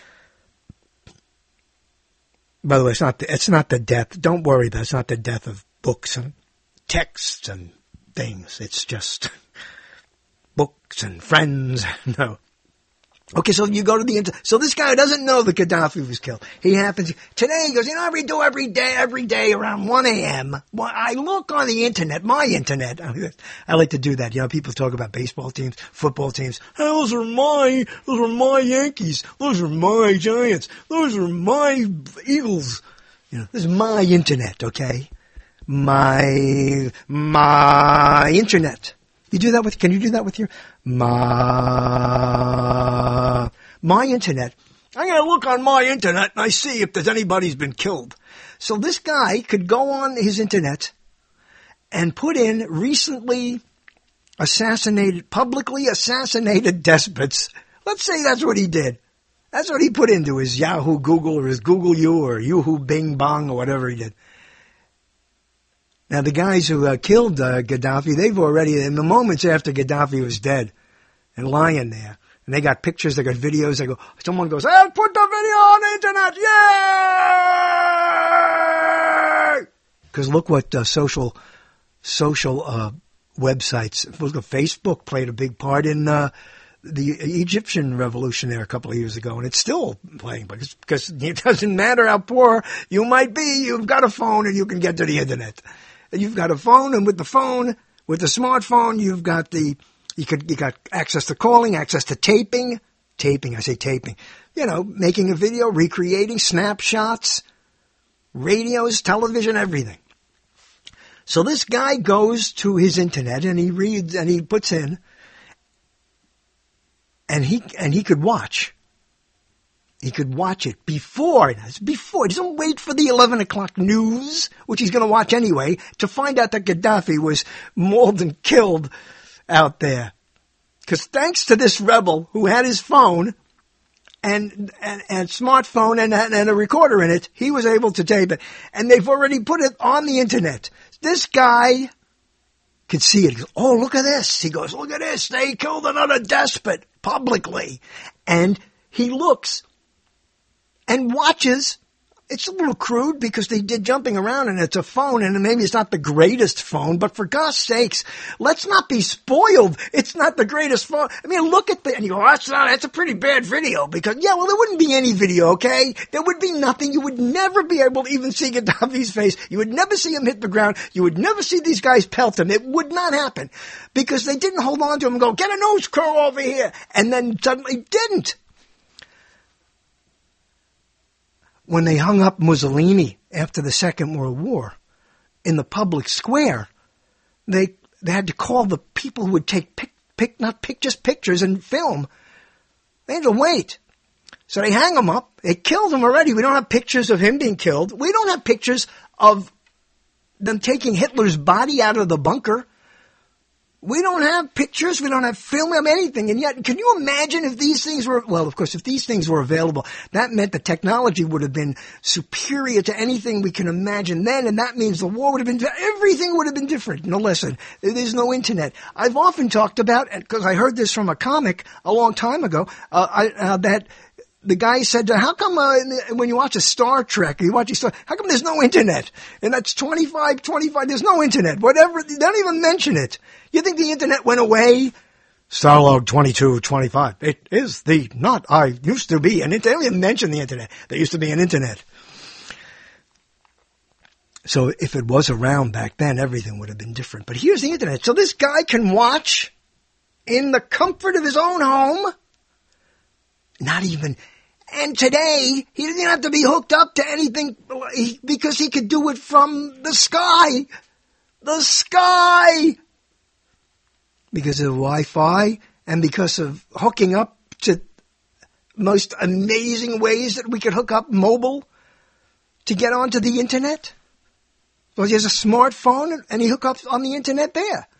By the way, it's not the death. Don't worry, that's not the death of books and texts and things. It's just books and friends. No. Okay, so you go to the internet. So this guy doesn't know that Gaddafi was killed. He happens today. He goes, every day around 1 a.m. I look on the internet, my internet. I like to do that. People talk about baseball teams, football teams. Those are my Yankees. Those are my Giants. Those are my Eagles. This is my internet. Okay, my internet. Can you do that with your my internet? I'm going to look on my internet and I see if there's anybody's been killed. So this guy could go on his internet and put in recently publicly assassinated despots. Let's say that's what he did. That's what he put into his Yahoo Google or his Google U or Yahoo Bing Bong or whatever he did. Now, the guys who killed Gaddafi, they've already, in the moments after Gaddafi was dead and lying there, and they got pictures, they got videos, someone goes, I'll put the video on the internet, yay! Because look what social websites, Facebook played a big part in the Egyptian revolution there a couple of years ago, and it's still playing, because it doesn't matter how poor you might be, you've got a phone and you can get to the internet. You've got a phone, and with the smartphone, you got access to calling, access to taping. I say taping. Making a video, recreating snapshots, radios, television, everything. So this guy goes to his internet and he reads and he puts in And he could watch. He could watch it before. He doesn't wait for the 11 o'clock news, which he's going to watch anyway, to find out that Gaddafi was mauled and killed out there. Because thanks to this rebel who had his phone and smartphone and a recorder in it, he was able to tape it. And they've already put it on the internet. This guy could see it. He goes, oh, look at this. He goes, look at this. They killed another despot publicly. And he looks and watches. It's a little crude because they did jumping around and it's a phone and maybe it's not the greatest phone, but for God's sakes, let's not be spoiled. It's not the greatest phone. I mean, look at and you go, that's a pretty bad video because, yeah, well, there wouldn't be any video, okay? There would be nothing. You would never be able to even see Gaddafi's face. You would never see him hit the ground. You would never see these guys pelt him. It would not happen because they didn't hold on to him and go, get a nose curl over here. And then suddenly didn't. When they hung up Mussolini after the Second World War in the public square, they had to call the people who would take just pictures and film. They had to wait. So they hang him up. They killed him already. We don't have pictures of him being killed. We don't have pictures of them taking Hitler's body out of the bunker. We don't have pictures. We don't have film of anything. And yet, can you imagine if these things were, well, of course, if these things were available, that meant the technology would have been superior to anything we can imagine then. And that means the war would have been, everything would have been different. No, listen, there's no internet. I've often talked about, because I heard this from a comic a long time ago, that the guy said, how come when you watch a Star Trek, how come there's no internet? And that's 25, there's no internet. Whatever, they don't even mention it. You think the internet went away? Starlog 2225. It is I used to be an internet. They don't even mention the internet. There used to be an internet. So if it was around back then, everything would have been different. But here's the internet. So this guy can watch in the comfort of his own home. Not even, and today, he doesn't have to be hooked up to anything because he could do it from the sky. The sky! Because of Wi-Fi and because of hooking up to most amazing ways that we could hook up mobile to get onto the internet. Well, he has a smartphone and he hooks up on the internet there.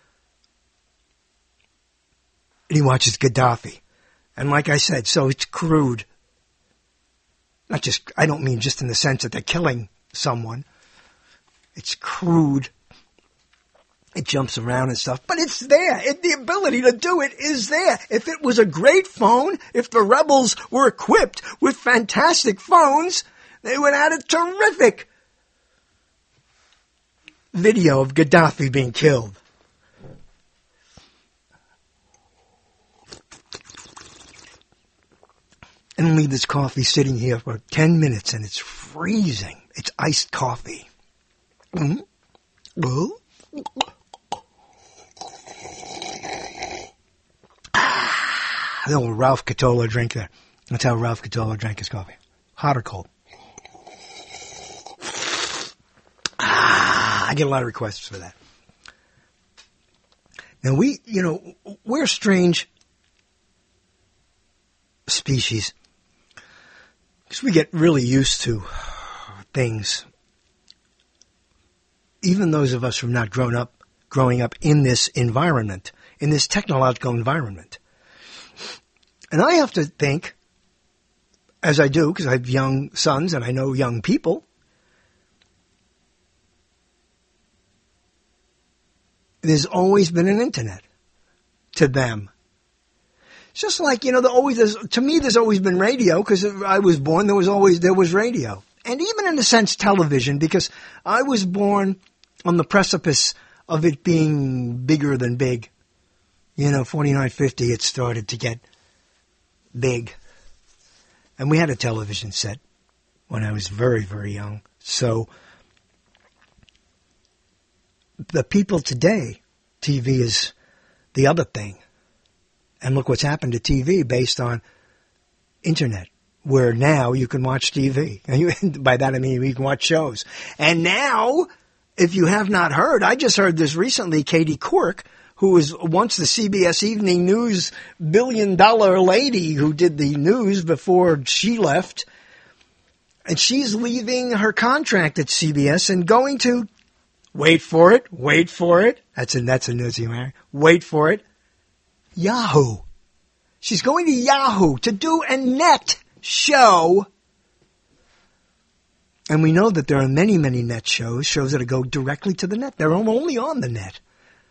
And he watches Gaddafi. And like I said, so it's crude. Not just, I don't mean just in the sense that they're killing someone. It's crude. It jumps around and stuff, but it's there. The ability to do it is there. If it was a great phone, if the rebels were equipped with fantastic phones, they would have had a terrific video of Gaddafi being killed. And leave this coffee sitting here for 10 minutes and it's freezing. It's iced coffee. Mm-hmm. Oh. A little Ralph Catola drink there. That's how Ralph Catola drank his coffee. Hot or cold? I get a lot of requests for that. Now we're a strange species. Because we get really used to things. Even those of us who are not growing up in this environment, in this technological environment. And I have to think, as I do, because I have young sons and I know young people, there's always been an internet to them. It's just like, to me there's always been radio, because I was born, there was radio. And even in a sense television, because I was born on the precipice of it being bigger than big. 4950 it started to get big. And we had a television set when I was very, very young. So the people today, TV is the other thing. And look what's happened to TV based on internet, where now you can watch TV. And by that I mean you can watch shows. And now, if you have not heard, I just heard this recently, Katie Couric, who was once the CBS Evening News billion-dollar lady who did the news before she left. And she's leaving her contract at CBS and going to, wait for it, that's a newsy man, wait for it, Yahoo. She's going to Yahoo to do a net show. And we know that there are many, many net shows that go directly to the net. They're only on the net.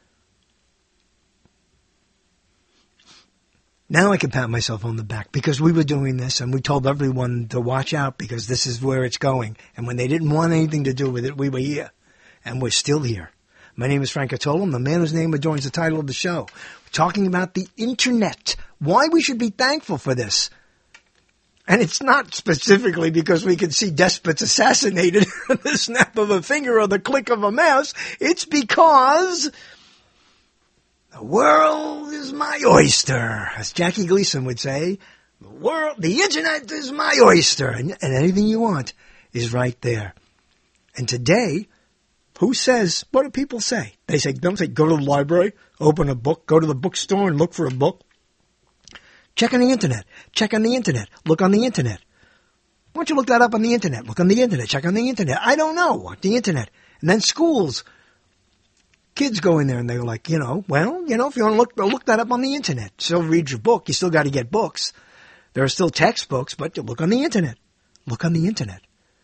Now I can pat myself on the back because we were doing this and we told everyone to watch out because this is where it's going. And when they didn't want anything to do with it, we were here. And we're still here. My name is Frank Cotola. I'm the man whose name adorns the title of the show. We're talking about the Internet. Why we should be thankful for this. And it's not specifically because we can see despots assassinated at the snap of a finger or the click of a mouse. It's because the world is my oyster, as Jackie Gleason would say. The Internet is my oyster, and anything you want is right there. And today, who says, what do people say? They say, don't say, go to the library, open a book, go to the bookstore and look for a book. Check on the Internet. Check on the Internet. Look on the Internet. Why don't you look that up on the Internet? Look on the Internet. Check on the Internet. I don't know. The Internet. And then schools. Kids go in there and they're like, if you want to look that up on the Internet. Still read your book. You still got to get books. There are still textbooks, but you look on the Internet. Look on the Internet.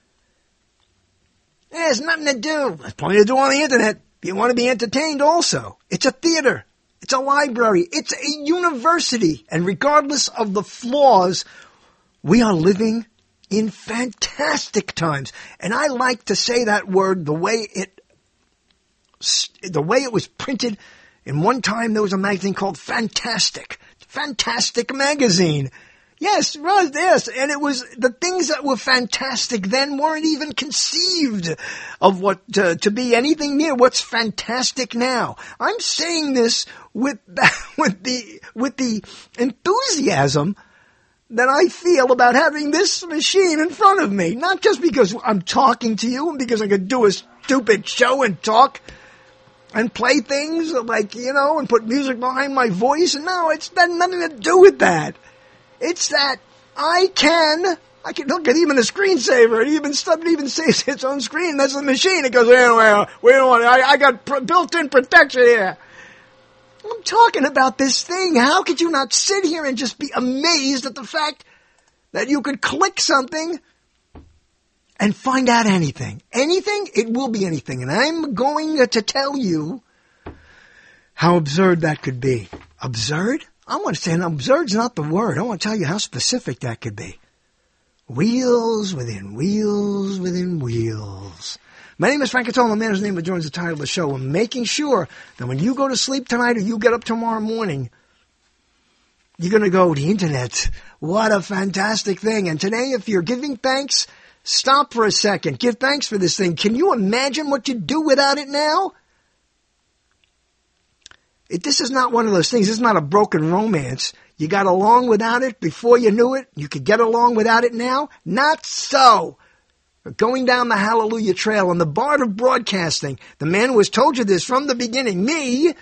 There's nothing to do. There's plenty to do on the Internet. You want to be entertained also. It's a theater. It's a library. It's a university. And regardless of the flaws, we are living in fantastic times. And I like to say that word the way it was printed. In one time, there was a magazine called Fantastic. Fantastic Magazine. Yes, yes. And it was the things that were fantastic then weren't even conceived of what to be anything near what's fantastic now. I'm saying this with the enthusiasm that I feel about having this machine in front of me. Not just because I'm talking to you and because I could do a stupid show and talk and play things like, and put music behind my voice. No, it's got nothing to do with that. It's that I can look at even a screensaver. It even saves its own screen. That's the machine. It goes, I got built-in protection here. I'm talking about this thing. How could you not sit here and just be amazed at the fact that you could click something and find out anything? Anything? It will be anything. And I'm going to tell you how absurd that could be. Absurd? I want to say absurd's not the word. I want to tell you how specific that could be. Wheels within wheels within wheels. My name is Frank Cotola, the man whose name adorns the title of the show. I'm making sure that when you go to sleep tonight or you get up tomorrow morning, you're going to go, the Internet, what a fantastic thing. And today, if you're giving thanks, stop for a second. Give thanks for this thing. Can you imagine what you'd do without it now? This is not one of those things. This is not a broken romance. You got along without it before you knew it. You could get along without it now. Not so. Going down the Hallelujah Trail on the Bard of Broadcasting, the man who has told you this from the beginning, me,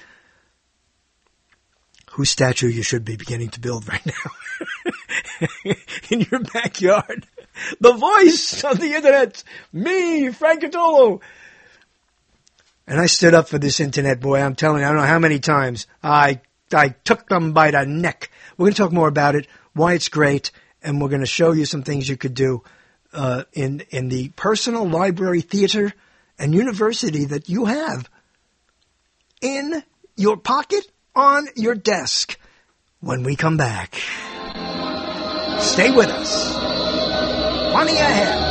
whose statue you should be beginning to build right now in your backyard. The voice of the Internet, me, Frank Cotola. And I stood up for this Internet, boy. I'm telling you, I don't know how many times I took them by the neck. We're going to talk more about it, why it's great, and we're going to show you some things you could do in the personal library, theater, and university that you have in your pocket, on your desk. When we come back, stay with us. Money ahead.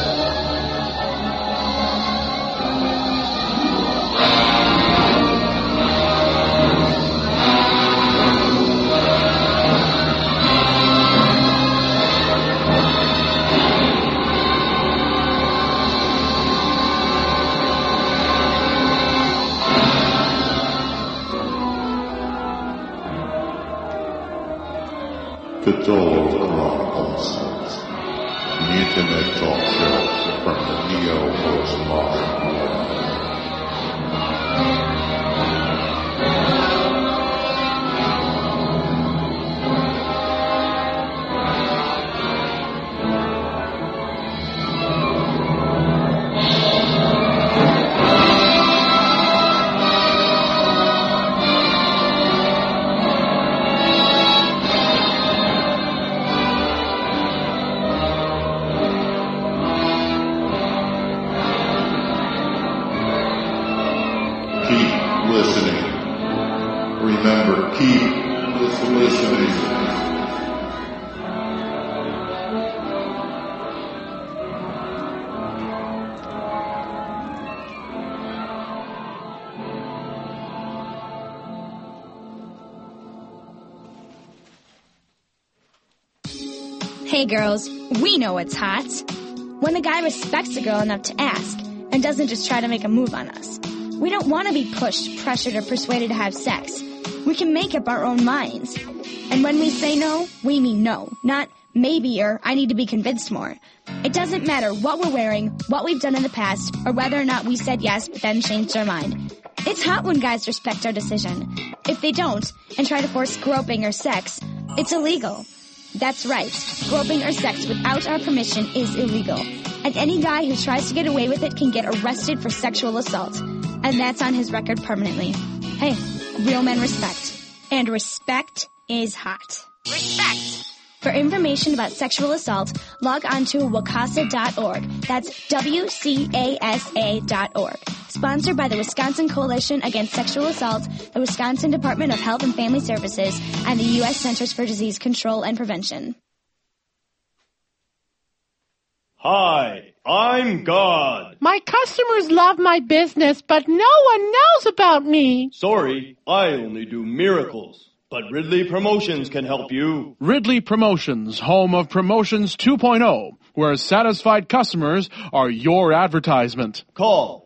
Cotola Chronicles, the Internet talk show from the neo-postmodern world. remember, keep listening. Hey girls, we know what's hot. When a guy respects a girl enough to ask and doesn't just try to make a move on us. We don't want to be pushed, pressured, or persuaded to have sex. We can make up our own minds. And when we say no, we mean no, not maybe or I need to be convinced more. It doesn't matter what we're wearing, what we've done in the past, or whether or not we said yes but then changed our mind. It's hot when guys respect our decision. If they don't and try to force groping or sex, it's illegal. That's right. Groping or sex without our permission is illegal. And any guy who tries to get away with it can get arrested for sexual assault. And that's on his record permanently. Hey, real men respect. And respect is hot. Respect! For information about sexual assault, log on to WCASA.org. That's WCASA.org. Sponsored by the Wisconsin Coalition Against Sexual Assault, the Wisconsin Department of Health and Family Services, and the U.S. Centers for Disease Control and Prevention. Hi, I'm God. My customers love my business, but no one knows about me. Sorry, I only do miracles. But Ridley Promotions can help you. Ridley Promotions, home of Promotions 2.0, where satisfied customers are your advertisement. Call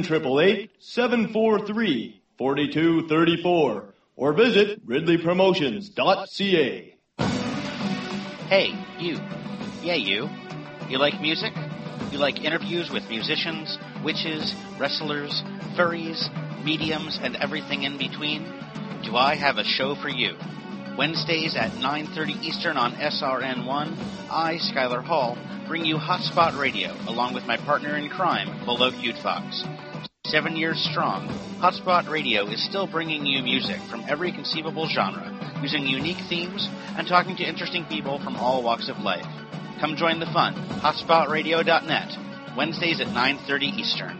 1-888-743-4234 or visit ridleypromotions.ca. Hey, you. Yeah, you. You like music? You like interviews with musicians, witches, wrestlers, furries, mediums, and everything in between? Do I have a show for you? Wednesdays at 9:30 Eastern on SRN1, I, Skylar Hall, bring you Hotspot Radio, along with my partner in crime, Below Cute Fox. 7 years strong, Hotspot Radio is still bringing you music from every conceivable genre, using unique themes and talking to interesting people from all walks of life. Come join the fun. HotspotRadio.net, Wednesdays at 9:30 Eastern.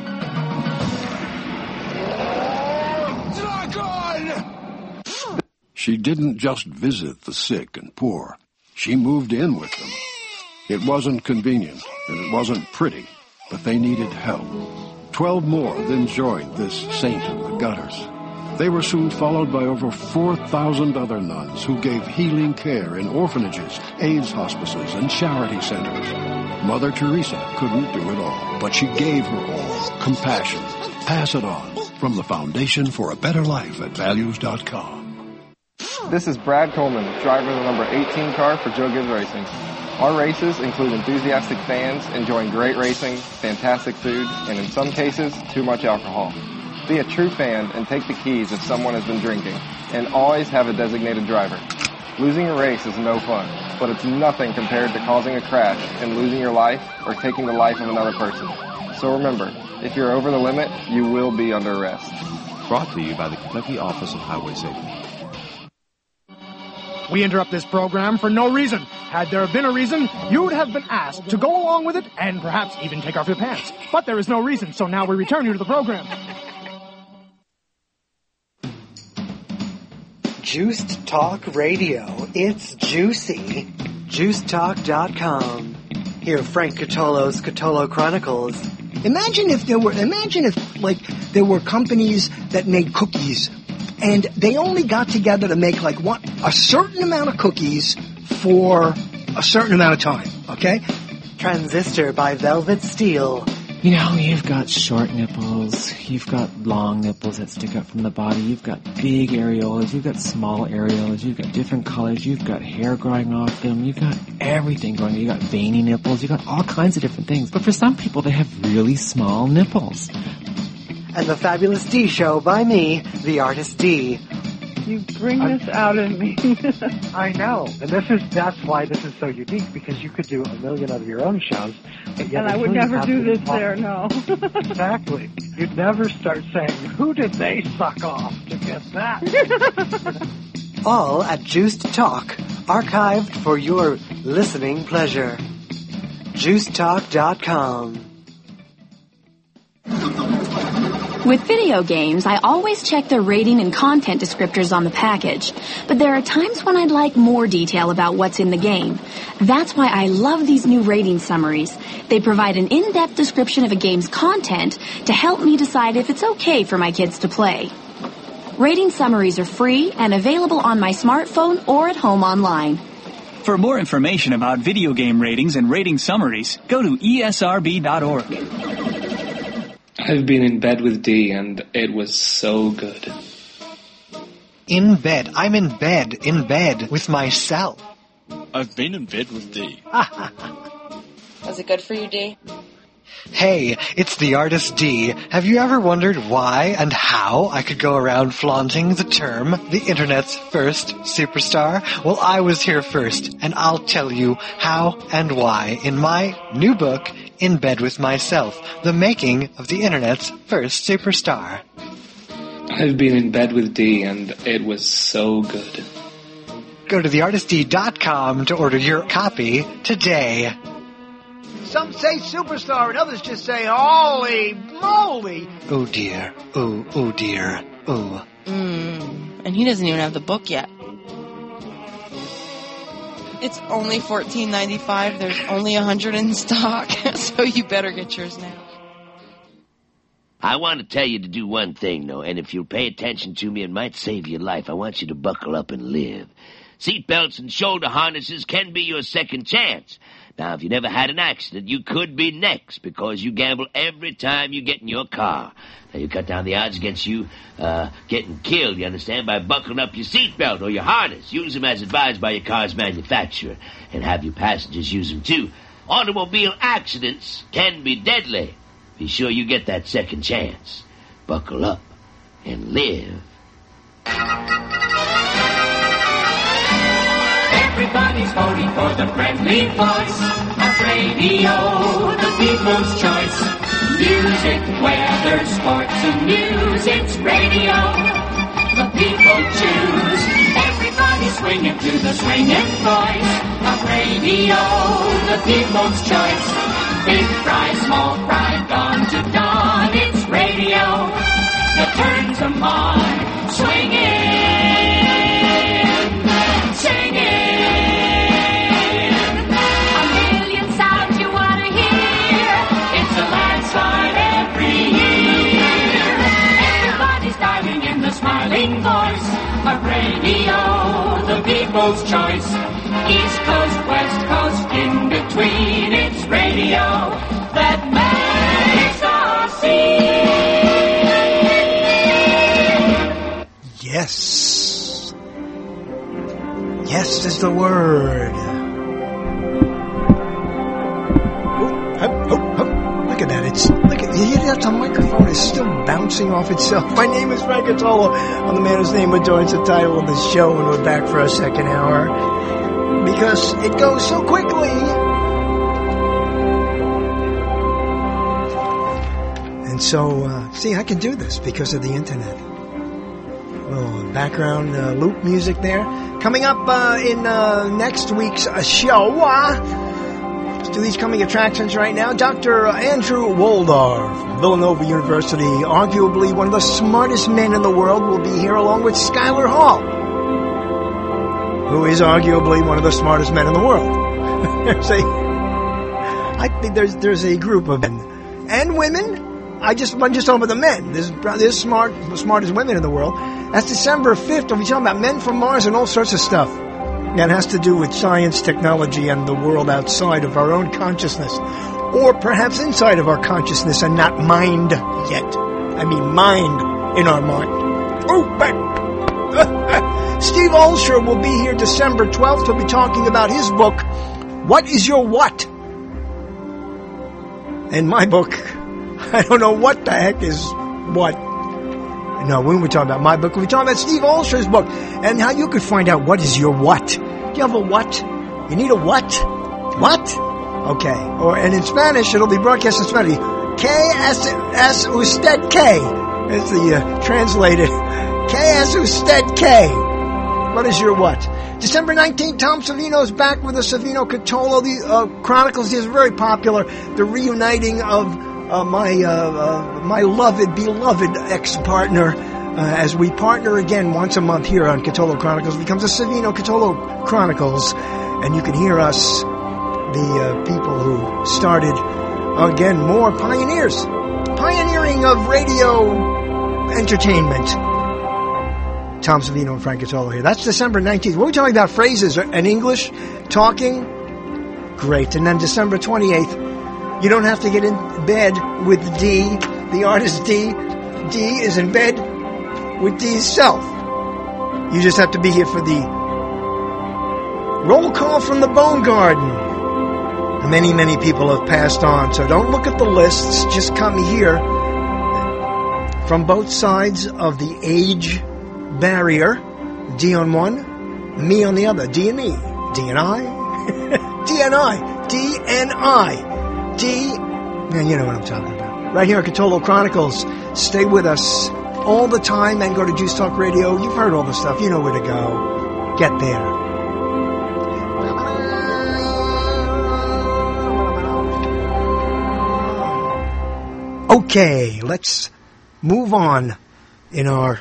She didn't just visit the sick and poor. She moved in with them. It wasn't convenient, and it wasn't pretty, but they needed help. 12 more then joined this saint of the gutters. They were soon followed by over 4,000 other nuns who gave healing care in orphanages, AIDS hospices, and charity centers. Mother Teresa couldn't do it all, but she gave her all. Compassion. Pass it on. From the Foundation for a Better Life at Values.com. This is Brad Coleman, driver of the number 18 car for Joe Gibbs Racing. Our races include enthusiastic fans enjoying great racing, fantastic food, and in some cases, too much alcohol. Be a true fan and take the keys if someone has been drinking, and always have a designated driver. Losing a race is no fun, but it's nothing compared to causing a crash and losing your life or taking the life of another person. So remember, if you're over the limit, you will be under arrest. Brought to you by the Kentucky Office of Highway Safety. We interrupt this program for no reason. Had there been a reason, you would have been asked to go along with it and perhaps even take off your pants. But there is no reason, so now we return you to the program. Juiced Talk Radio. It's juicy. JuicedTalk.com. Hear Frank Catolo's Catolo Chronicles. Imagine if there were companies that made cookies, and they only got together to make a certain amount of cookies for a certain amount of time, okay? Transistor by Velvet Steel. You know, you've got short nipples, you've got long nipples that stick up from the body, you've got big areolas, you've got small areolas, you've got different colors, you've got hair growing off them, you've got everything going on, you've got veiny nipples, you've got all kinds of different things. But for some people, they have really small nipples. And the Fabulous D Show by me, the artist D. You bring this out in me. I know, and that's why this is so unique, because you could do a million of your own shows. And I would never do this there, no. Exactly. You'd never start saying, who did they suck off to get that? All at Juiced Talk, archived for your listening pleasure. JuicedTalk.com. With video games, I always check the rating and content descriptors on the package. But there are times when I'd like more detail about what's in the game. That's why I love these new rating summaries. They provide an in-depth description of a game's content to help me decide if it's okay for my kids to play. Rating summaries are free and available on my smartphone or at home online. For more information about video game ratings and rating summaries, go to esrb.org. I've been in bed with Dee, and it was so good. In bed. I'm in bed with myself. I've been in bed with Dee. Was it good for you, Dee? Hey, it's the artist Dee. Have you ever wondered why and how I could go around flaunting the term the internet's first superstar? Well, I was here first, and I'll tell you how and why in my new book, In Bed with Myself, The Making of the Internet's First Superstar. I've been in bed with Dee, and it was so good. Go to theartistd.com to order your copy today. Some say superstar and others just say, holy moly. Oh dear, oh dear, oh. And he doesn't even have the book yet. It's only $14.95. There's only 100 in stock, so you better get yours now. I want to tell you to do one thing, though, and if you'll pay attention to me, it might save your life. I want you to buckle up and live. Seatbelts and shoulder harnesses can be your second chance. Now, if you never had an accident, you could be next because you gamble every time you get in your car. Now, you cut down the odds against you getting killed, you understand, by buckling up your seatbelt or your harness. Use them as advised by your car's manufacturer, and have your passengers use them, too. Automobile accidents can be deadly. Be sure you get that second chance. Buckle up and live. Everybody's voting for the friendly voice of radio, the people's choice. Music, weather, sports, and news, it's radio. The people choose. Everybody's swinging to the swinging voice of radio, the people's choice. Big fry, small fry, dawn to dawn, it's radio that turns them on. Swinging, singing. Smiling voice of radio, the people's choice. East Coast, West Coast, in between, it's radio that makes us see. Yes. Yes is the word. Look at that. You hear that? The microphone is still bouncing off itself. My name is Frank Atolo. I'm the man whose name adorns the title of the show, and we're back for our second hour because it goes so quickly. And so, see, I can do this because of the internet. Little background loop music there. Coming up in next week's show. Let's do these coming attractions right now. Dr. Andrew Woldar from Villanova University, arguably one of the smartest men in the world, will be here along with Skylar Hall, who is arguably one of the smartest men in the world. I think there's a group of men and women. I'm just talking about the men. There's smartest women in the world. That's December 5th. We'll be talking about men from Mars and all sorts of stuff. That has to do with science, technology, and the world outside of our own consciousness. Or perhaps inside of our consciousness and not mind yet. I mean mind in our mind. Oh, back. Steve Olsher will be here December 12th. He'll be talking about his book, What is Your What? And my book, I don't know what the heck is what. No, when we talk about my book, we're talking about Steve Olsher's book and how you could find out what is your what. Do you have a what? You need a what? What? Okay. And in Spanish, it'll be broadcast in Spanish. ¿Qué es usted qué? It's the translated. ¿Qué es usted qué? What is your what? December 19th, Tom Savino's back with the Savino Catolo. The Chronicles is very popular. The reuniting of my beloved ex-partner, as we partner again once a month here on Cthulhu Chronicles. It becomes a Savino Cthulhu Chronicles, and you can hear us, the people who started, again, more pioneering of radio entertainment. Tom Savino and Frank Cthulhu here. That's December 19th. What are we talking about? Phrases and English? Talking? Great. And then December 28th, you don't have to get in bed with D, the artist D. D is in bed with D's self. You just have to be here for the roll call from the Bone Garden. Many, many people have passed on, so don't look at the lists. Just come here from both sides of the age barrier. D on one, me on the other. D and me. D and I. D and I. D and I. D. Yeah, you know what I'm talking about. Right here at Cthulhu Chronicles. Stay with us all the time and go to Juice Talk Radio. You've heard all the stuff. You know where to go. Get there. Okay, let's move on in our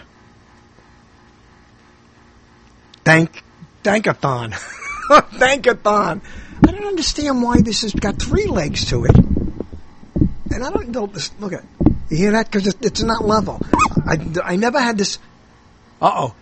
Thankathon. Thankathon. I don't understand why this has got 3 legs to it. And I don't know this. Look at it. You hear that? Because it's not level. I never had this. Uh-oh.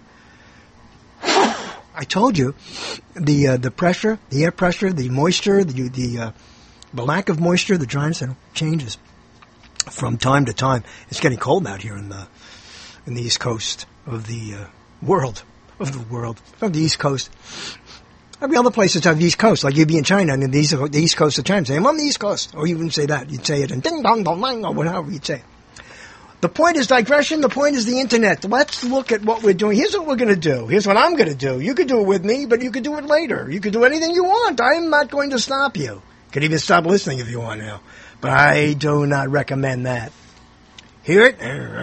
I told you, the pressure, the air pressure, the moisture, the lack of moisture, the dryness changes from time to time. It's getting cold out here in the East Coast of the world. Of the East Coast. Every other place is on the East Coast, like you'd be in China, and the East Coast of China, say, I'm on the East Coast. Or you wouldn't say that. You'd say it in ding dong dong dong, or whatever you'd say. The point is digression. The point is the internet. Let's look at what we're doing. Here's what we're going to do. Here's what I'm going to do. You could do it with me, but you could do it later. You could do anything you want. I'm not going to stop you. You could even stop listening if you want now. But I do not recommend that. Hear it?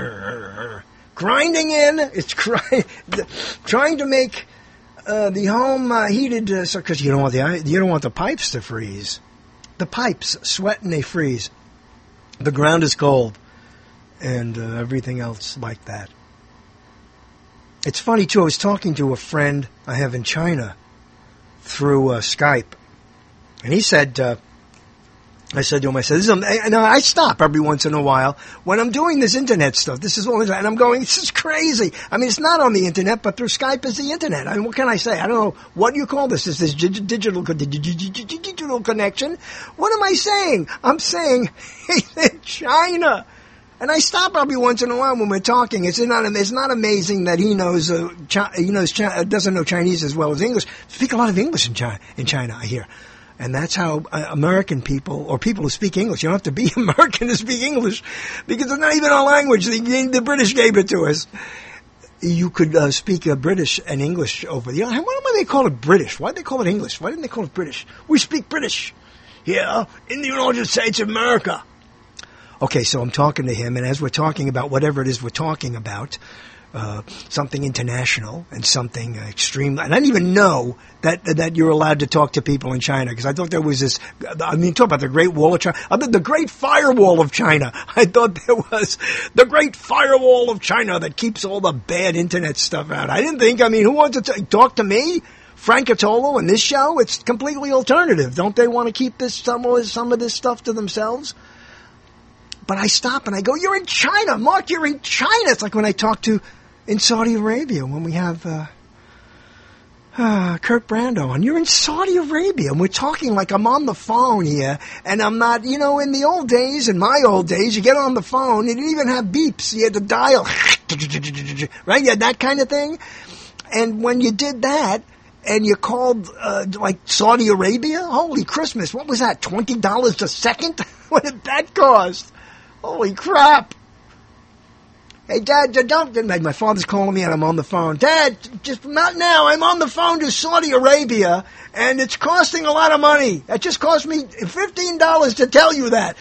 Grinding in. It's trying to make the home heated, because you don't want the pipes to freeze. The pipes sweat and they freeze. The ground is cold, and everything else like that. It's funny too. I was talking to a friend I have in China through Skype, and he said, I said to him, I stop every once in a while when I'm doing this internet stuff. This is all, and I'm going, this is crazy. I mean, it's not on the internet, but through Skype is the internet. I mean, what can I say? I don't know. What do you call this? Is this digital connection? What am I saying? I'm saying, he's in China. And I stop every once in a while when we're talking. It's not amazing that he knows, doesn't know Chinese as well as English. Speak a lot of English in China, I hear. And that's how American people, or people who speak English, you don't have to be American to speak English, because it's not even our language. The British gave it to us. You could speak British and English over the... Why do they call it British? Why did they call it English? Why didn't they call it British? We speak British here in the United States of America. Okay, so I'm talking to him, and as we're talking about whatever it is we're talking about, something international and something extreme. And I didn't even know that you're allowed to talk to people in China, because I thought there was this, talk about the Great Wall of China, the Great Firewall of China. I thought there was the Great Firewall of China that keeps all the bad internet stuff out. I didn't think, who wants to talk to me? Frank Cthulhu and this show? It's completely alternative. Don't they want to keep some of this stuff to themselves? But I stop and I go, you're in China, Mark, you're in China. It's like when I talk to in Saudi Arabia, when we have Kurt Brando on. You're in Saudi Arabia, and we're talking like I'm on the phone here, and I'm not, in the old days, in my old days, you get on the phone, you didn't even have beeps, you had to dial, right? You had that kind of thing. And when you did that, and you called, like Saudi Arabia, holy Christmas, what was that, $20 a second? What did that cost? Holy crap. Hey, Dad, don't... My father's calling me and I'm on the phone. Dad, just not now. I'm on the phone to Saudi Arabia, and it's costing a lot of money. It just cost me $15 to tell you that.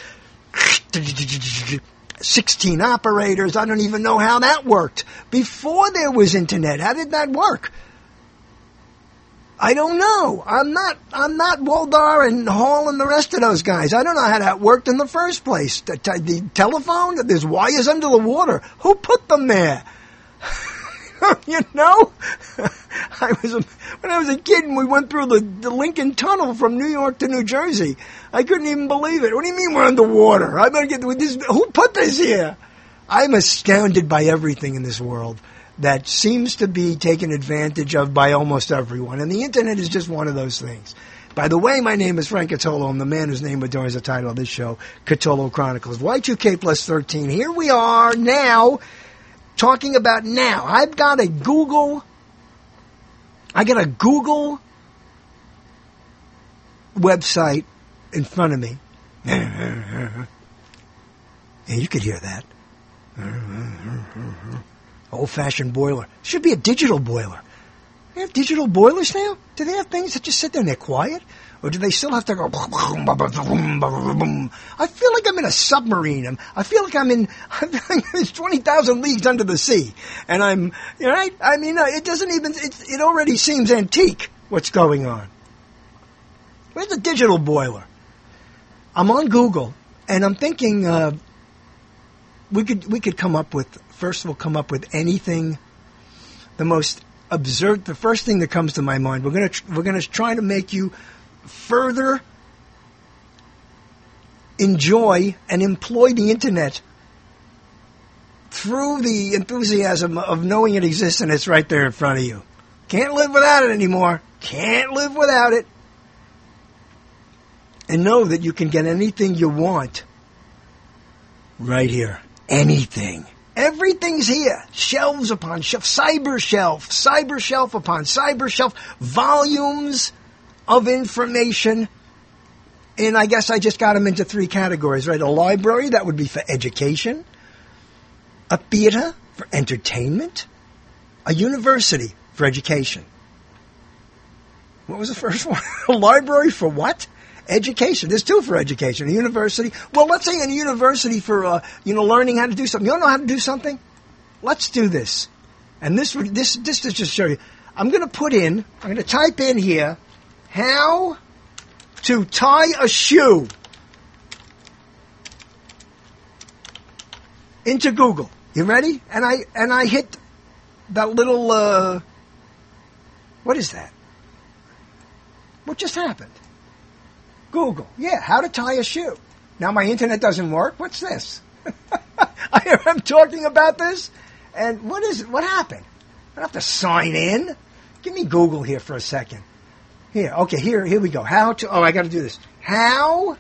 16 operators. I don't even know how that worked. Before there was internet, how did that work? I don't know. I'm not Woldar and Hall and the rest of those guys. I don't know how that worked in the first place. The telephone, there's wires under the water. Who put them there? You know? When I was a kid and we went through the Lincoln Tunnel from New York to New Jersey, I couldn't even believe it. What do you mean we're underwater? I better get this. Who put this here? I'm astounded by everything in this world that seems to be taken advantage of by almost everyone. And the internet is just one of those things. By the way, my name is Frank Catolo. I'm the man whose name adorns the title of this show, Catolo Chronicles. Y2K plus 13. Here we are now, talking about now. I've got a Google website in front of me. Yeah, you could hear that. Old-fashioned boiler. Should be a digital boiler. They have digital boilers now? Do they have things that just sit there and they're quiet? Or do they still have to go... I feel like I'm in a submarine. I feel like it's 20,000 leagues under the sea. And I'm, you know, right? I mean, it doesn't even... It already seems antique, what's going on. Where's the digital boiler? I'm on Google, and I'm thinking we could come up with... First, we'll come up with anything, the most absurd, the first thing that comes to my mind. We're gonna try to make you further enjoy and employ the internet through the enthusiasm of knowing it exists and it's right there in front of you. Can't live without it anymore. Can't live without it. And know that you can get anything you want right here. Anything. Everything's here. Shelves upon shelf. Cyber shelf upon cyber shelf. Volumes of information. And I guess I just got them into 3 categories, right? A library, that would be for education. A theater, for entertainment. A university, for education. What was the first one? A library for what? Education. There's 2 for education. A university. Well, let's say a university for, learning how to do something. You don't know how to do something? Let's do this. And this is just show you. I'm going to type in here, how to tie a shoe into Google. You ready? And I hit that little, what is that? What just happened? Google. Yeah, how to tie a shoe. Now my internet doesn't work. What's this? I'm talking about this, and what happened? I have to sign in. Give me Google here for a second. Here we go. I got to do this. How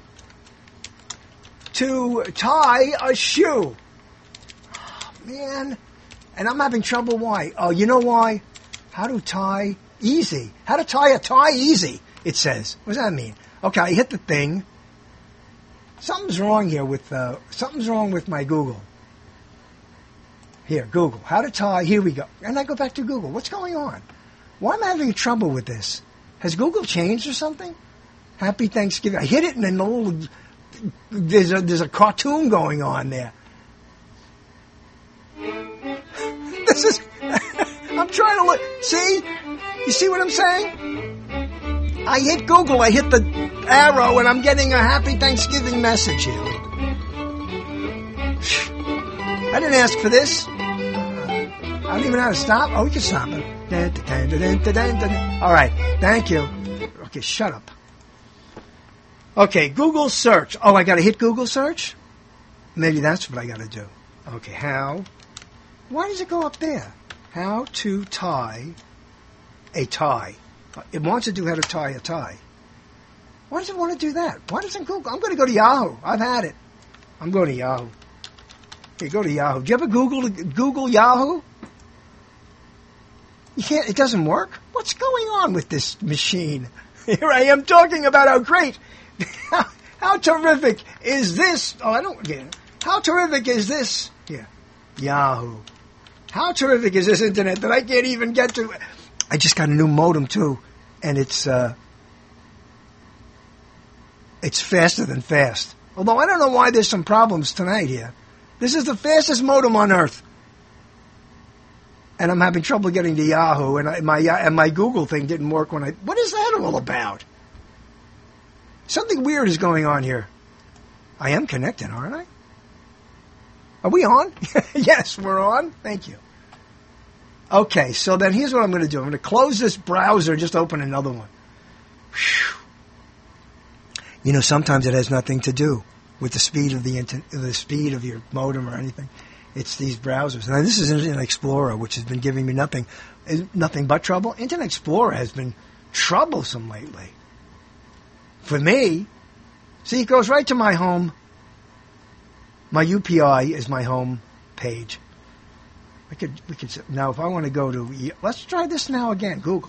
to tie a shoe. Oh, man. And I'm having trouble. Why? Oh, you know why? How to tie easy. How to tie a tie easy, it says. What does that mean? Okay, I hit the thing. Something's wrong here with my Google. Here, Google. How to tie. Here we go. And I go back to Google. What's going on? Why am I having trouble with this? Has Google changed or something? Happy Thanksgiving. I hit it and then there's a cartoon going on there. This is... I'm trying to look. See? You see what I'm saying? I hit Google, I hit the arrow, and I'm getting a Happy Thanksgiving message here. I didn't ask for this. I don't even know how to stop. Oh, we can stop it. All right, thank you. Okay, shut up. Okay, Google search. Oh, I got to hit Google search? Maybe that's what I got to do. Okay, how? Why does it go up there? How to tie a tie. It wants to do how to tie a tie. Why does it want to do that? Why doesn't Google? I'm going to go to Yahoo. I've had it. I'm going to Yahoo. Okay, go to Yahoo. Do you ever Google Yahoo? You can't. It doesn't work. What's going on with this machine? Here I am talking about how great, how terrific is this? Oh, I don't get it. How terrific is this? Here, Yahoo. How terrific is this internet that I can't even get to? I just got a new modem too, and it's faster than fast. Although I don't know why there's some problems tonight here. This is the fastest modem on earth. and I'm having trouble getting to Yahoo, and my Google thing didn't work when what is that all about? Something weird is going on here. I am connected, aren't I? Are we on? Yes, we're on. Thank you. Okay, so then here's what I'm going to do. I'm going to close this browser, just open another one. Whew. You know, sometimes it has nothing to do with the speed of the speed of your modem or anything. It's these browsers. Now, this is Internet Explorer, which has been giving me nothing but trouble. Internet Explorer has been troublesome lately. For me, see, it goes right to my home. My UPI is my home page. We could now, if I want to go to, let's try this now again. Google.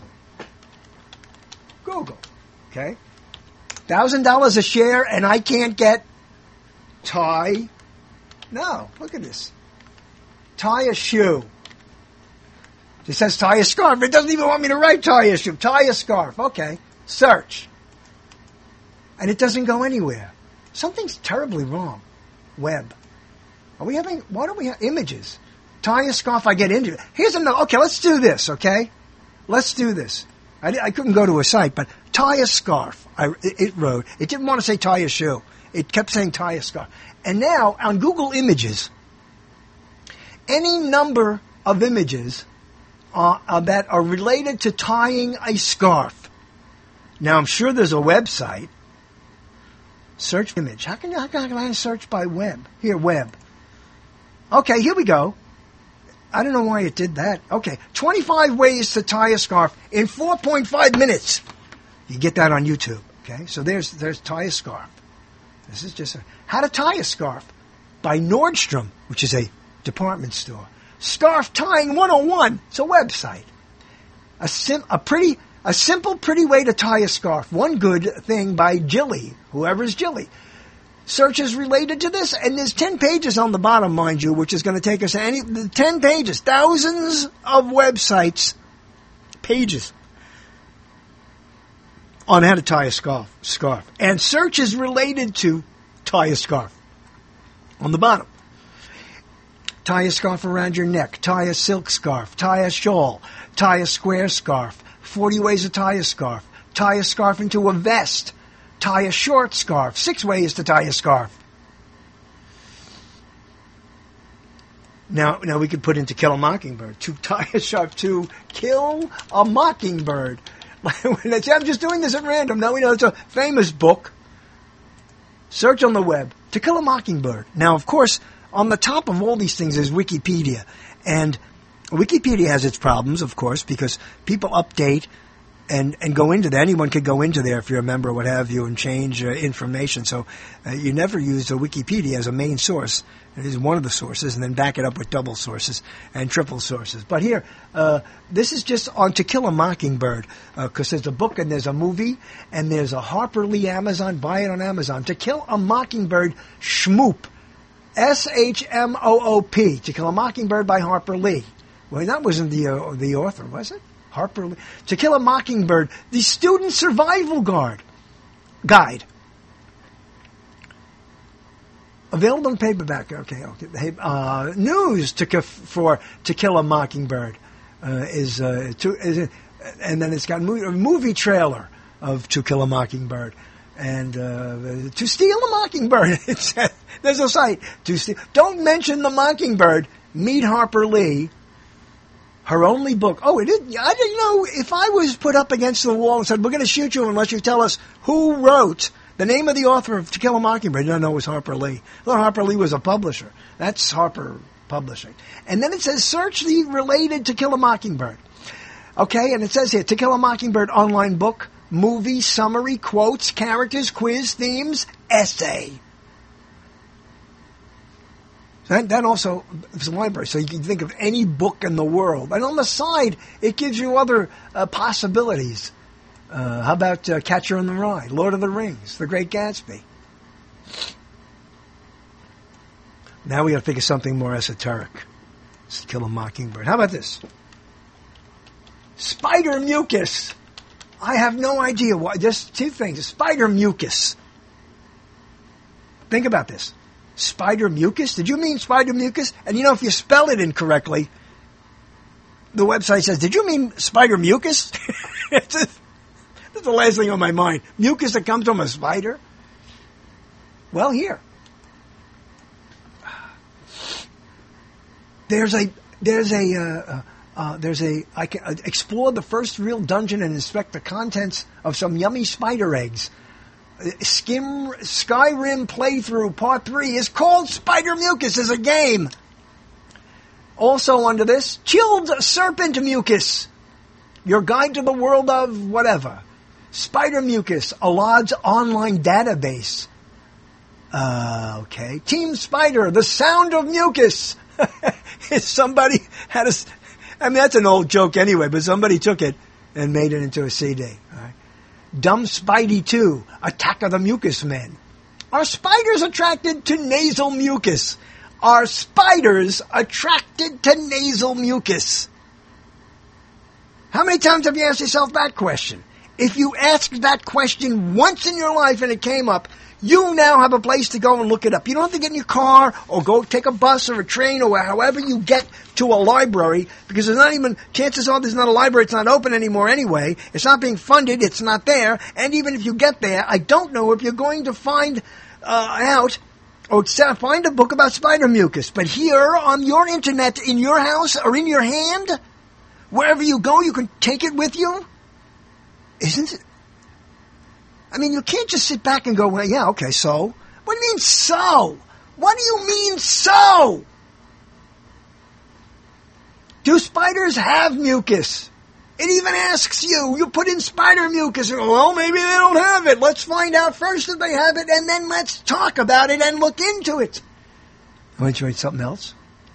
Okay. $1,000 a share, and I can't get tie. No, look at this. Tie a shoe. It says tie a scarf. It doesn't even want me to write tie a shoe. Tie a scarf. Okay. Search. And it doesn't go anywhere. Something's terribly wrong. Web. Why don't we have images? Tie a scarf, I get into it. Here's another, okay, let's do this, okay? Let's do this. I couldn't go to a site, but tie a scarf. It wrote. It didn't want to say tie a shoe. It kept saying tie a scarf. And now, on Google Images, any number of images that are related to tying a scarf. Now, I'm sure there's a website. Search image. How can I search by web? Here, web. Okay, here we go. I don't know why it did that. Okay, 25 ways to tie a scarf in 4.5 minutes. You get that on YouTube. Okay, so there's tie a scarf. This is just how to tie a scarf by Nordstrom, which is a department store. Scarf Tying 101. It's a website. A simple, pretty way to tie a scarf. One good thing by Jilly, whoever's Jilly. Search is related to this, and there's 10 pages on the bottom, mind you, which is going to take us 10 pages, thousands of websites, pages on how to tie a scarf. And search is related to tie a scarf on the bottom. Tie a scarf around your neck, tie a silk scarf, tie a shawl, tie a square scarf, 40 ways to tie a scarf into a vest, tie a short scarf, 6 ways to tie a scarf. Now we could put in To Kill a Mockingbird, to tie a scarf, to kill a mockingbird. I'm just doing this at random. Now we know it's a famous book. Search on the web, To Kill a Mockingbird. Now, of course, on the top of all these things is Wikipedia. And Wikipedia has its problems, of course, because people update and go into that. Anyone could go into there if you're a member or what have you and change information. So you never use a Wikipedia as a main source. It is one of the sources, and then back it up with double sources and triple sources. But here, this is just on To Kill a Mockingbird, because there's a book and there's a movie, and there's a Harper Lee Amazon. Buy it on Amazon. To Kill a Mockingbird, Schmoop. SHMOOP. To Kill a Mockingbird by Harper Lee. Well, that wasn't the author, was it? Harper Lee. To Kill a Mockingbird, the Student Survival Guide. Available in paperback. Okay. News To Kill a Mockingbird and then it's got a movie trailer of To Kill a Mockingbird. And To Steal a Mockingbird. There's a site. Don't mention the Mockingbird. Meet Harper Lee. Her only book. Oh, it is. I didn't know if I was put up against the wall and said, we're going to shoot you unless you tell us who wrote the name of the author of To Kill a Mockingbird. I didn't know it was Harper Lee. I thought Harper Lee was a publisher. That's Harper Publishing. And then it says, search the related To Kill a Mockingbird. Okay, and it says here, To Kill a Mockingbird online book, movie, summary, quotes, characters, quiz, themes, essay. That also is a library, so you can think of any book in the world. And on the side, it gives you other possibilities. How about Catcher in the Rye, Lord of the Rings, The Great Gatsby? Now we got to think of something more esoteric. Let's Kill a Mockingbird. How about this? Spider mucus. I have no idea why. Just 2 things. Spider mucus. Think about this. Spider mucus? Did you mean spider mucus? And you know, if you spell it incorrectly, the website says, did you mean spider mucus? That's the last thing on my mind. Mucus that comes from a spider? Well, here. I can explore the first real dungeon and inspect the contents of some yummy spider eggs. Skyrim playthrough part 3 is called Spider Mucus as a game. Also under this, Chilled Serpent Mucus. Your guide to the world of whatever. Spider Mucus, Alad's online database. Okay. Team Spider, The Sound of Mucus. Somebody had that's an old joke anyway, but somebody took it and made it into a CD. All right. Dumb Spidey 2, Attack of the Mucus Men. Are spiders attracted to nasal mucus? Are spiders attracted to nasal mucus? How many times have you asked yourself that question? If you asked that question once in your life and it came up, you now have a place to go and look it up. You don't have to get in your car or go take a bus or a train or however you get to a library, because there's not even, chances are there's not a library, it's not open anymore anyway. It's not being funded, it's not there. And even if you get there, I don't know if you're going to find out or find a book about spider mucus. But here on your internet, in your house or in your hand, wherever you go, you can take it with you. Isn't it? I mean, you can't just sit back and go, well, yeah, okay, so? What do you mean, so? What do you mean, so? Do spiders have mucus? It even asks you. You put in spider mucus, and well, maybe they don't have it. Let's find out first if they have it, and then let's talk about it and look into it. Want you to write something else?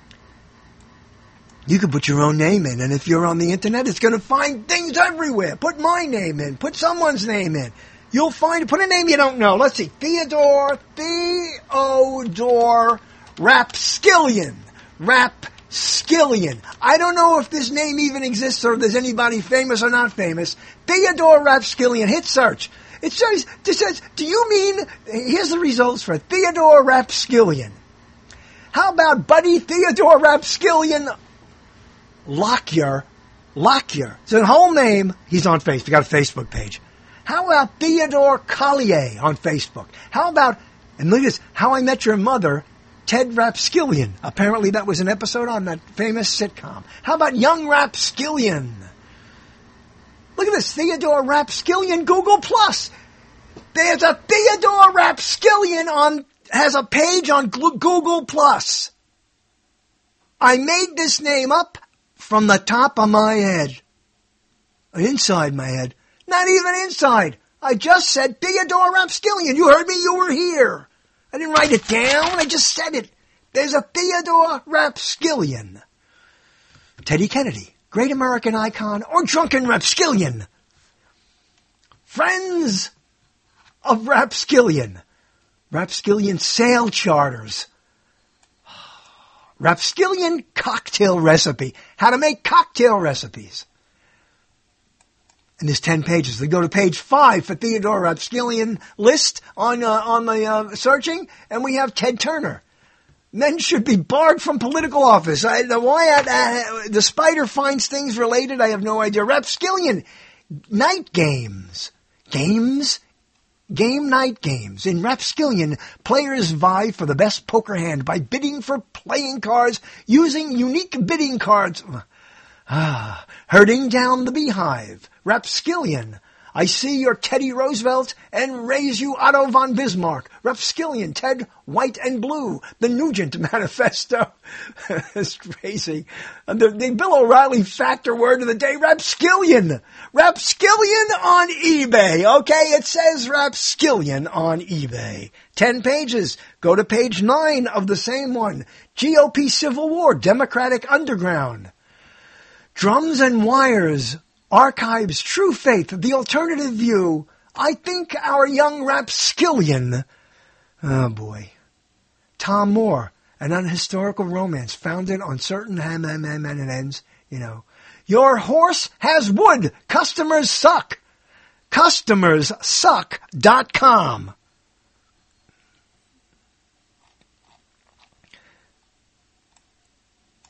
You can put your own name in, and if you're on the internet, it's going to find things everywhere. Put my name in. Put someone's name in. You'll find, put a name you don't know. Let's see. Theodore Rapskillian. Rapskillian. I don't know if this name even exists or if there's anybody famous or not famous. Theodore Rapskillian. Hit search. It says, do you mean, here's the results for Theodore Rapskillian. How about Buddy Theodore Rapskillian Lockyer? It's a whole name. He's on Facebook. He got a Facebook page. How about Theodore Collier on Facebook? How about, and look at this, How I Met Your Mother, Ted Rapskillian. Apparently that was an episode on that famous sitcom. How about Young Rapskillian? Look at this, Theodore Rapskillian Google Plus. There's a Theodore Rapskillian has a page on Google Plus. I made this name up from the top of my head. Inside my head. Not even inside. I just said Theodore Rapskillian. You heard me, you were here. I didn't write it down, I just said it. There's a Theodore Rapskillian. Teddy Kennedy, great American icon, or drunken Rapskillian. Friends of Rapskillian. Rapskillian sail charters. Rapskillian cocktail recipe. How to make cocktail recipes. And there's 10 pages. They go to page 5 for Theodore Rapskillian list on the searching, and we have Ted Turner. Men should be barred from political office. Why the spider finds things related, I have no idea. Rapskillian, night games. Game night games. In Rapskillian, players vie for the best poker hand by bidding for playing cards using unique bidding cards. Herding down the beehive. Rapskillian, I see your Teddy Roosevelt and raise you Otto von Bismarck. Rapskillian, Ted, White and Blue, the Nugent Manifesto. It's crazy. The Bill O'Reilly factor word of the day, Rapskillian. Rapskillian on eBay. Okay, it says Rapskillian on eBay. 10 pages. Go to page 9 of the same one. GOP Civil War, Democratic Underground. Drums and Wires, Archives, True Faith, The Alternative View. I think our young Rapskillian. Oh boy. Tom Moore, an unhistorical romance founded on certain ends, you know. Your horse has wood. Customers suck. CustomersSuck.com.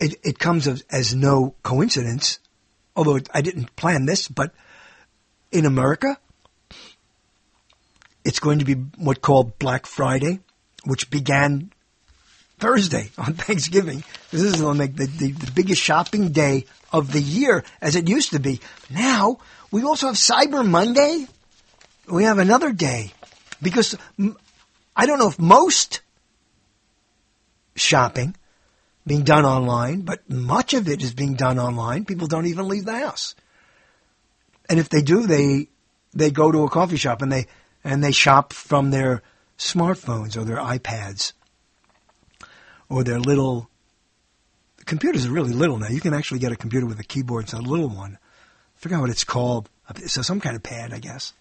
it comes as no coincidence, although I didn't plan this, but in America, it's going to be what's called Black Friday, which began Thursday on Thanksgiving. This is like the biggest shopping day of the year, as it used to be. Now, we also have Cyber Monday. We have another day. Because I don't know if most shopping being done online, but much of it is being done online. People don't even leave the house. And if they do, they go to a coffee shop and they shop from their smartphones or their iPads or their little computers are really little now. You can actually get a computer with a keyboard. It's a little one. I forgot what it's called. It's some kind of pad, I guess.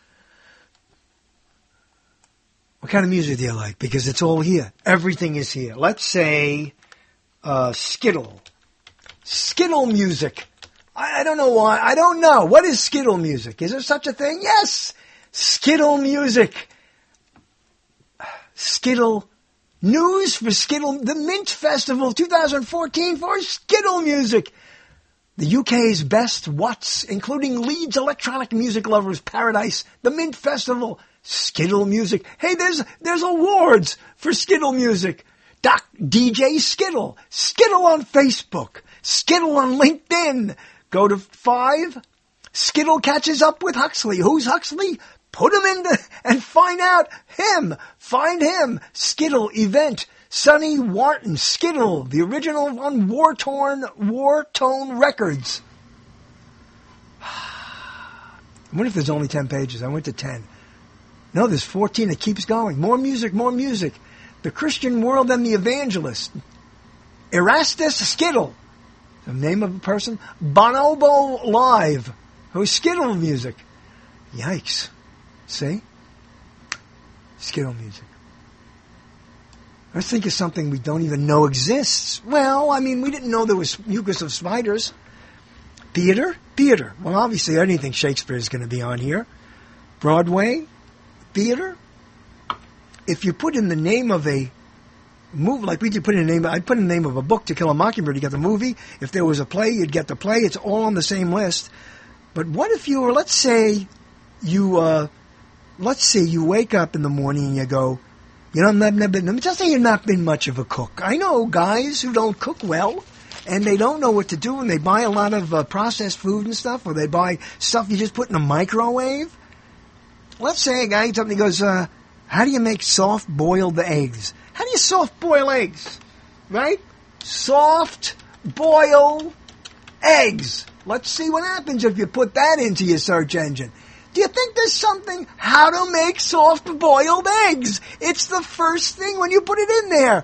What kind of music do you like? Because it's all here. Everything is here. Let's say Skittle. Skittle music. I don't know why. I don't know. What is Skittle music? Is there such a thing? Yes! Skittle music. Skittle. News for Skittle. The Mint Festival 2014 for Skittle music. The UK's best what's, including Leeds Electronic Music Lovers Paradise. The Mint Festival. Skittle music. Hey, there's awards for Skittle music. DJ Skittle. Skittle on Facebook. Skittle on LinkedIn. Go to 5. Skittle catches up with Huxley. Who's Huxley? Put him in and find out him. Find him. Skittle event. Sonny Wharton. Skittle. The original on War-Tone Records. I wonder if there's only 10 pages. I went to 10. No, there's 14. It keeps going. More music, more music. The Christian World and the Evangelist. Erastus Skittle. The name of a person. Bonobo Live. Who's Skittle music? Yikes. See? Skittle music. Let's think of something we don't even know exists. Well, I mean, we didn't know there was mucus of spiders. Theater? Theater. Well, obviously anything Shakespeare is going to be on here. Broadway? Theater? If you put in the name of a movie, like we did put in the name, I'd put in the name of a book, To Kill a Mockingbird, you get the movie. If there was a play, you'd get the play. It's all on the same list. But what if you were, let's say you wake up in the morning and you go, you know, let me just say you've not been much of a cook. I know guys who don't cook well, and they don't know what to do, and they buy a lot of processed food and stuff, or they buy stuff you just put in a microwave. Let's say a guy comes up and he goes, how do you make soft-boiled eggs? How do you soft-boil eggs? Right? Soft-boil eggs. Let's see what happens if you put that into your search engine. Do you think there's something, how to make soft-boiled eggs? It's the first thing when you put it in there.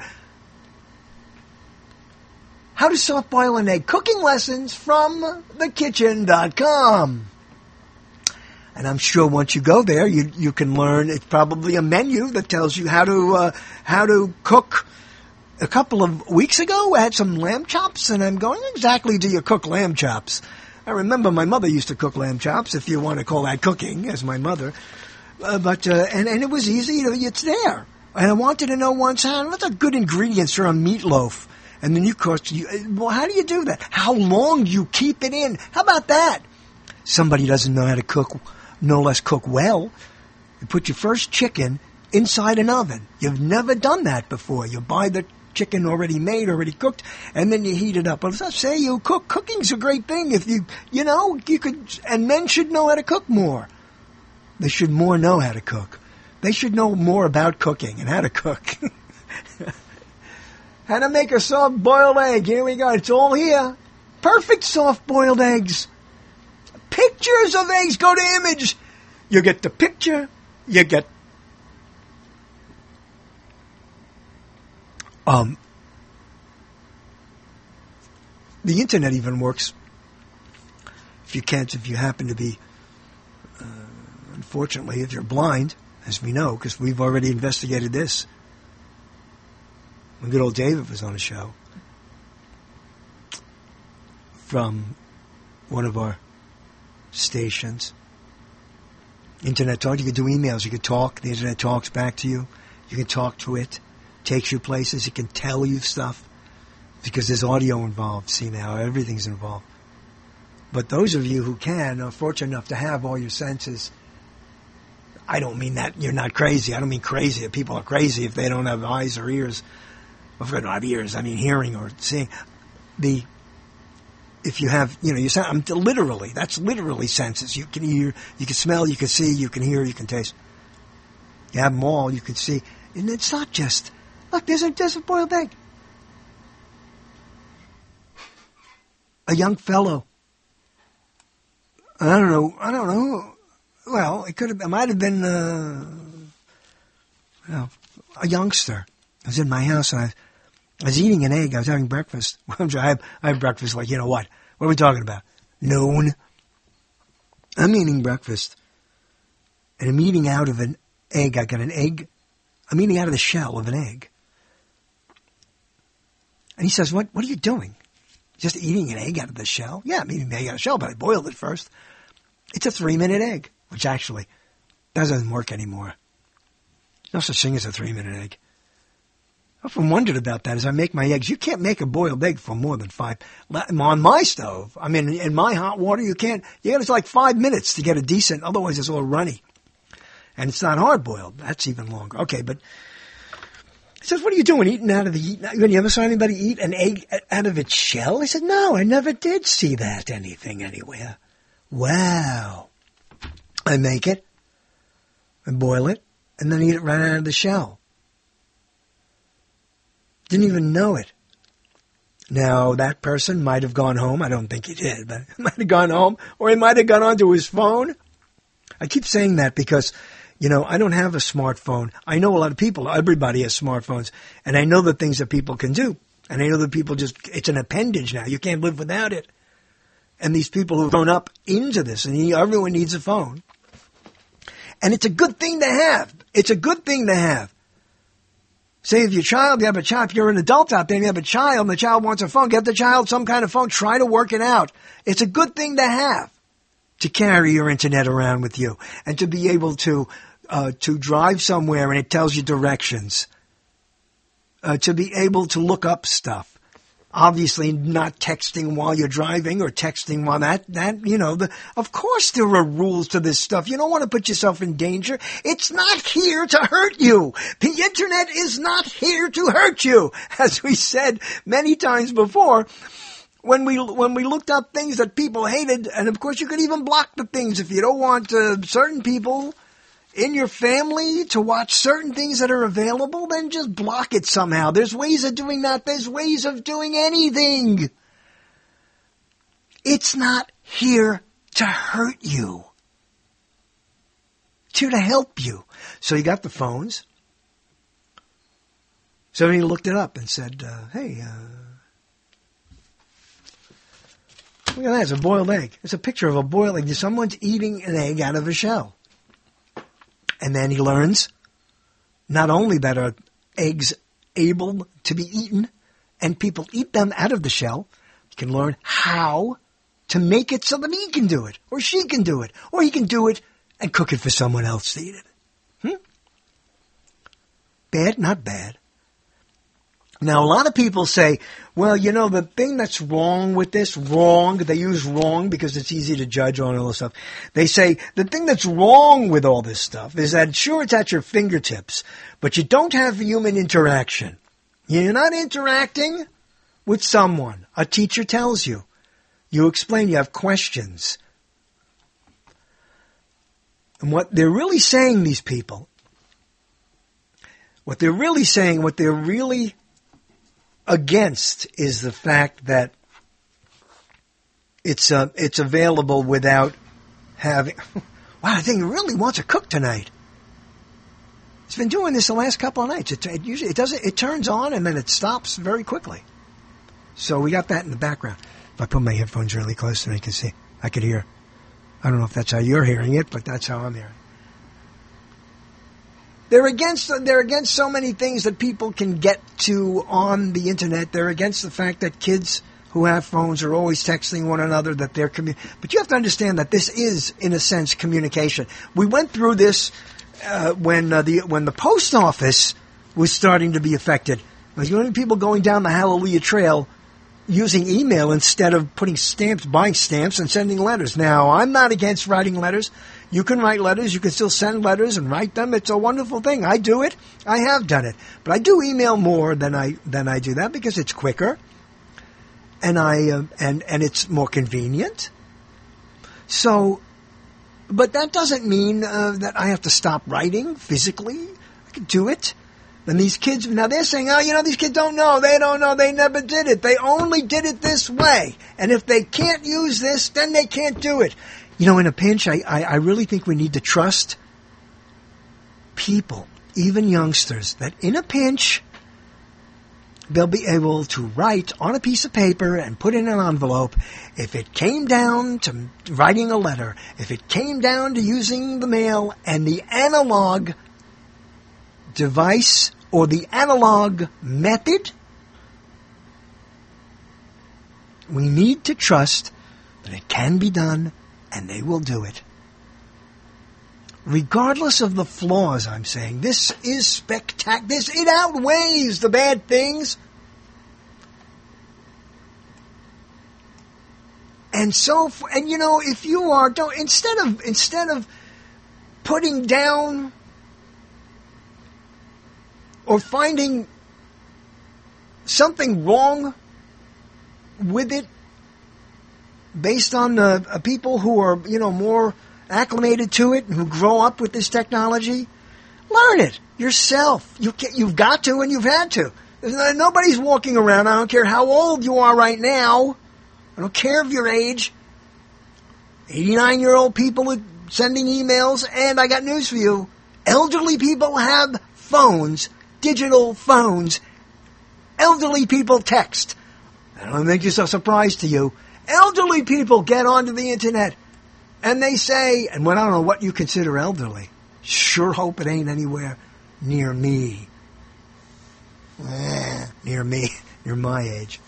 How to soft-boil an egg. Cooking lessons from thekitchen.com. And I'm sure once you go there, you can learn. It's probably a menu that tells you how to cook. A couple of weeks ago, I had some lamb chops, and I'm going, exactly do you cook lamb chops? I remember my mother used to cook lamb chops, if you want to call that cooking, as my mother. And it was easy. It's there. And I wanted to know once, what's a good ingredients for a meatloaf? And then well, how do you do that? How long do you keep it in? How about that? Somebody doesn't know how to cook. No less cook well. You put your first chicken inside an oven. You've never done that before. You buy the chicken already made, already cooked, and then you heat it up. But let's say you cook. Cooking's a great thing. If you could, and men should know how to cook more. They should more know how to cook. They should know more about cooking and how to cook. How to make a soft-boiled egg. Here we go. It's all here. Perfect soft-boiled eggs. Pictures of eggs. Go to image. You get the picture. You get the internet even works. If you happen to be, unfortunately, if you're blind, as we know, because we've already investigated this. When good old David was on a show from one of our stations. Internet talk, you could do emails, you could talk, the internet talks back to you, you can talk to it, takes you places, it can tell you stuff. because there's audio involved. See now, everything's involved. But those of you who can are fortunate enough to have all your senses. I don't mean that you're not crazy. I don't mean crazy. If people are crazy if they don't have eyes or ears. If they don't have ears, I mean hearing or seeing. If you have, you sound, literally, that's literally senses. You can hear, you can smell, you can see, you can hear, you can taste. You have them all, you can see. And it's not just, look, there's a boiled egg. A young fellow. I don't know. Well, it might have been, a youngster. I was in my house and I was eating an egg. I was having breakfast. I have breakfast like, what? What are we talking about? Noon. I'm eating breakfast. And I'm eating out of an egg. I got an egg. I'm eating out of the shell of an egg. And he says, what are you doing? Just eating an egg out of the shell? Yeah, I'm eating the egg out of the shell, but I boiled it first. It's a 3-minute egg, which actually doesn't work anymore. No such thing as a 3-minute egg. I often wondered about that as I make my eggs. You can't make a boiled egg for more than 5. On my stove, I mean, in my hot water, you can't. It's like 5 minutes to get a decent, otherwise it's all runny. And it's not hard boiled. That's even longer. Okay, but he says, what are you doing? Eating out of the, you ever saw anybody eat an egg out of its shell? I said, no, I never did see that anywhere. Wow. I make it, I boil it, and then eat it right out of the shell. Didn't even know it. Now, that person might have gone home. I don't think he did, but he might have gone home, or he might have gone onto his phone. I keep saying that because, I don't have a smartphone. I know a lot of people, everybody has smartphones, and I know the things that people can do. And I know that people it's an appendage now. You can't live without it. And these people who've grown up into this, and everyone needs a phone. And it's a good thing to have. It's a good thing to have. Say if you have a child, if you're an adult out there and you have a child and the child wants a phone, get the child some kind of phone, try to work it out. It's a good thing to have, to carry your internet around with you and to be able to drive somewhere and it tells you directions, to be able to look up stuff. Obviously not texting while you're driving or texting while of course there are rules to this stuff. You don't want to put yourself in danger. It's not here to hurt you. The internet is not here to hurt you. As we said many times before, when we looked up things that people hated, and of course you could even block the things if you don't want certain people in your family to watch certain things that are available, then just block it somehow. There's ways of doing that. There's ways of doing anything. It's not here to hurt you. It's here to help you. So you got the phones. Somebody looked it up and said, hey, look at that. It's a boiled egg. It's a picture of a boiled egg. Someone's eating an egg out of a shell. And then he learns not only that are eggs able to be eaten and people eat them out of the shell, he can learn how to make it so that he can do it or she can do it or he can do it and cook it for someone else to eat it. Bad? Not bad. Now, a lot of people say, well, the thing that's wrong with this, they use wrong because it's easy to judge on all this stuff. They say the thing that's wrong with all this stuff is that, sure, it's at your fingertips, but you don't have human interaction. You're not interacting with someone. A teacher tells you. You explain, you have questions. And what they're really saying, these people, what they're really against is the fact that it's available without having. Wow, I think it really wants to cook tonight. It's been doing this the last couple of nights. It turns on and then it stops very quickly. So we got that in the background. If I put my headphones really close to me, I could hear. I don't know if that's how you're hearing it, but that's how I'm hearing. They're against so many things that people can get to on the internet. They're against the fact that kids who have phones are always texting one another, that they're but you have to understand that this is, in a sense, communication. We went through this when the post office was starting to be affected. Like, people going down the Hallelujah Trail using email instead of putting stamps, buying stamps and sending letters. Now, I'm not against writing letters. You can write letters. You can still send letters and write them. It's a wonderful thing. I do it. I have done it. But I do email more than I do that because it's quicker and and it's more convenient. So, but that doesn't mean that I have to stop writing physically. I can do it. And these kids, now they're saying, oh, these kids don't know. They don't know. They never did it. They only did it this way. And if they can't use this, then they can't do it. In a pinch, I really think we need to trust people, even youngsters, that in a pinch, they'll be able to write on a piece of paper and put in an envelope. If it came down to writing a letter, if it came down to using the mail and the analog device or the analog method, we need to trust that it can be done and they will do it. Regardless of the flaws, I'm saying, this is spectacular. It outweighs the bad things. And if you are, instead of putting down or finding something wrong with it based on people who are, more acclimated to it and who grow up with this technology, learn it yourself. You've got to and you've had to. Nobody's walking around. I don't care how old you are right now. I don't care of your age. 89-year-old people are sending emails, and I got news for you. Elderly people have phones, digital phones. Elderly people text. I don't make this a surprise to you. Elderly people get onto the internet and they say, and when I don't know what you consider elderly, sure hope it ain't anywhere near me. Near me. You're my age.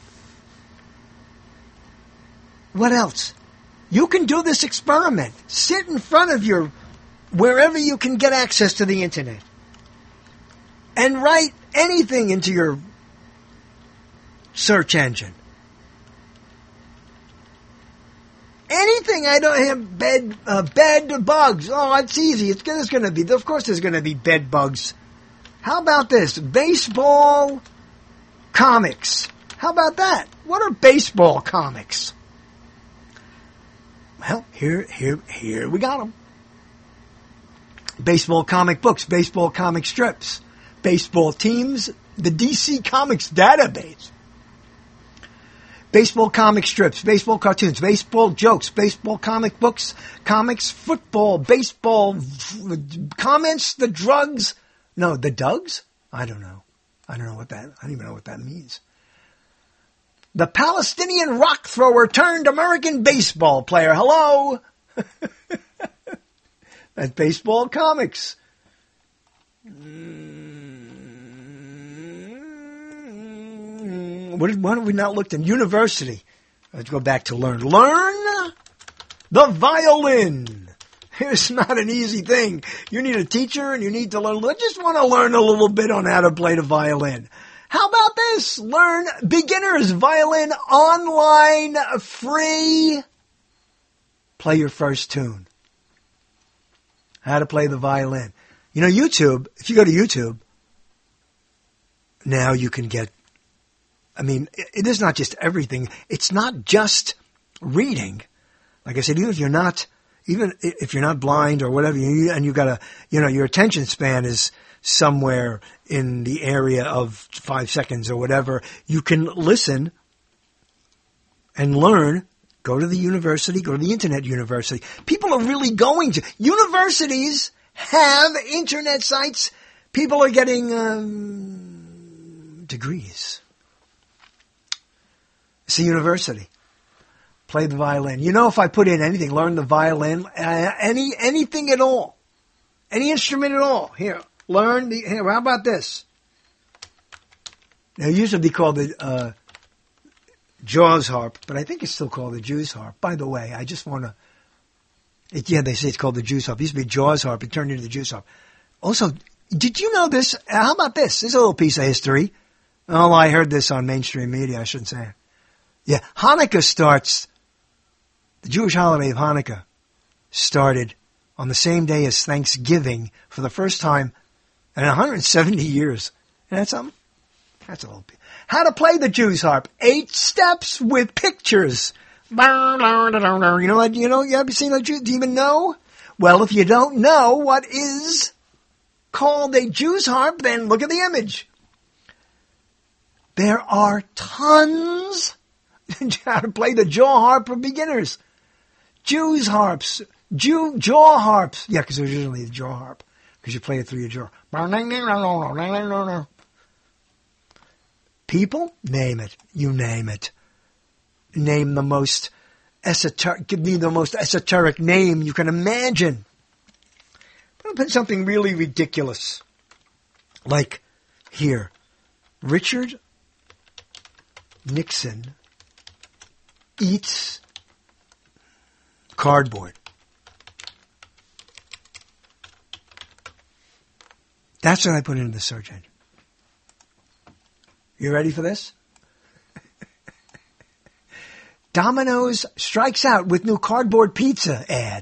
What else? You can do this experiment. Sit in front of wherever you can get access to the internet and write anything into your search engine. Anything. I don't have bed bugs. Oh, it's easy. Of course there's going to be bed bugs. How about this? Baseball comics. How about that? What are baseball comics? Well, here we got them. Baseball comic books, baseball comic strips, baseball teams, the DC Comics database. Baseball comic strips, baseball cartoons, baseball jokes, baseball comic books, comics, football, baseball comments, the Dugs? I don't know. I don't even know what that means. The Palestinian rock thrower turned American baseball player. Hello? That's baseball comics. What have we not looked at? University. Let's go back to learn. Learn the violin. It's not an easy thing. You need a teacher and you need to learn. I just want to learn a little bit on how to play the violin. How about this? Learn beginner's violin online free. Play your first tune. How to play the violin. YouTube, if you go to YouTube, now you can get, it is not just everything. It's not just reading. Like I said, even if you're not blind or whatever, and you got your attention span is somewhere in the area of 5 seconds or whatever, you can listen and learn. Go to the university, go to the internet university. People are really going to. Universities have internet sites. People are getting degrees. It's a university. Play the violin. If I put in anything, learn the violin, anything at all, any instrument at all. Here, how about this? Now, it used to be called the Jaws harp, but I think it's still called the Jews harp. By the way, I just want to... they say it's called the Jews harp. It used to be Jaws harp. It turned into the Jews harp. Also, did you know this? How about this? This is a little piece of history. Oh, I heard this on mainstream media. I shouldn't say it. Yeah, Hanukkah starts, the Jewish holiday of Hanukkah started on the same day as Thanksgiving for the first time in 170 years. And that's something? That's a little bit. How to play the Jews harp. 8 steps with pictures. You know what? You ever seen a Jew? Do you even know? Well, if you don't know what is called a Jews harp, then look at the image. There are tons how to play the jaw harp for beginners. Jews harps. Jaw harps. Yeah, because there's usually the jaw harp. Because you play it through your jaw. People? Name it. You name it. Name the most esoteric, give me the most esoteric name you can imagine. But I'll put something really ridiculous. Like here. Richard Nixon eats cardboard. That's what I put into the search engine. You ready for this? Domino's strikes out with new cardboard pizza ad.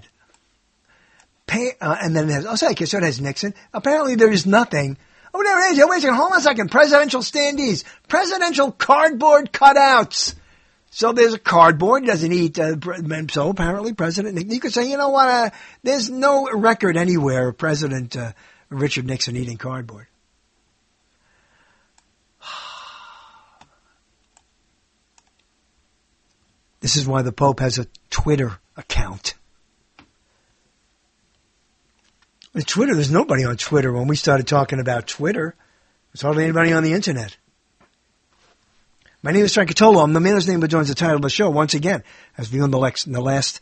And then it has, so it has Nixon. Apparently there is nothing. Oh, there it is. Wait a second. Hold on a second. Presidential standees. Presidential cardboard cutouts. So there's a cardboard. He doesn't eat. So apparently President Nixon. You could say, you know what? There's no record anywhere of President Richard Nixon eating cardboard. This is why the Pope has a Twitter account. Twitter, there's nobody on Twitter. When we started talking about Twitter, there's hardly anybody on the internet. My name is Frank Catolo. I'm the man whose name adorns the title of the show. Once again, as we on the last.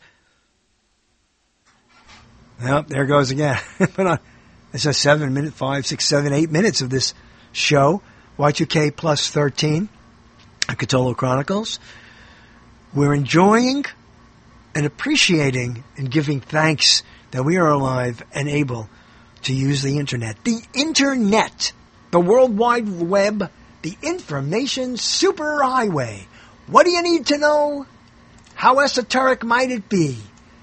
Well, there goes again. It's a 7 minute, 5, 6, 7, 8 minutes of this show. Y2K plus 13. Catolo Chronicles. We're enjoying and appreciating and giving thanks that we are alive and able to use the internet. The internet, the World Wide Web, the information superhighway. What do you need to know? How esoteric might it be?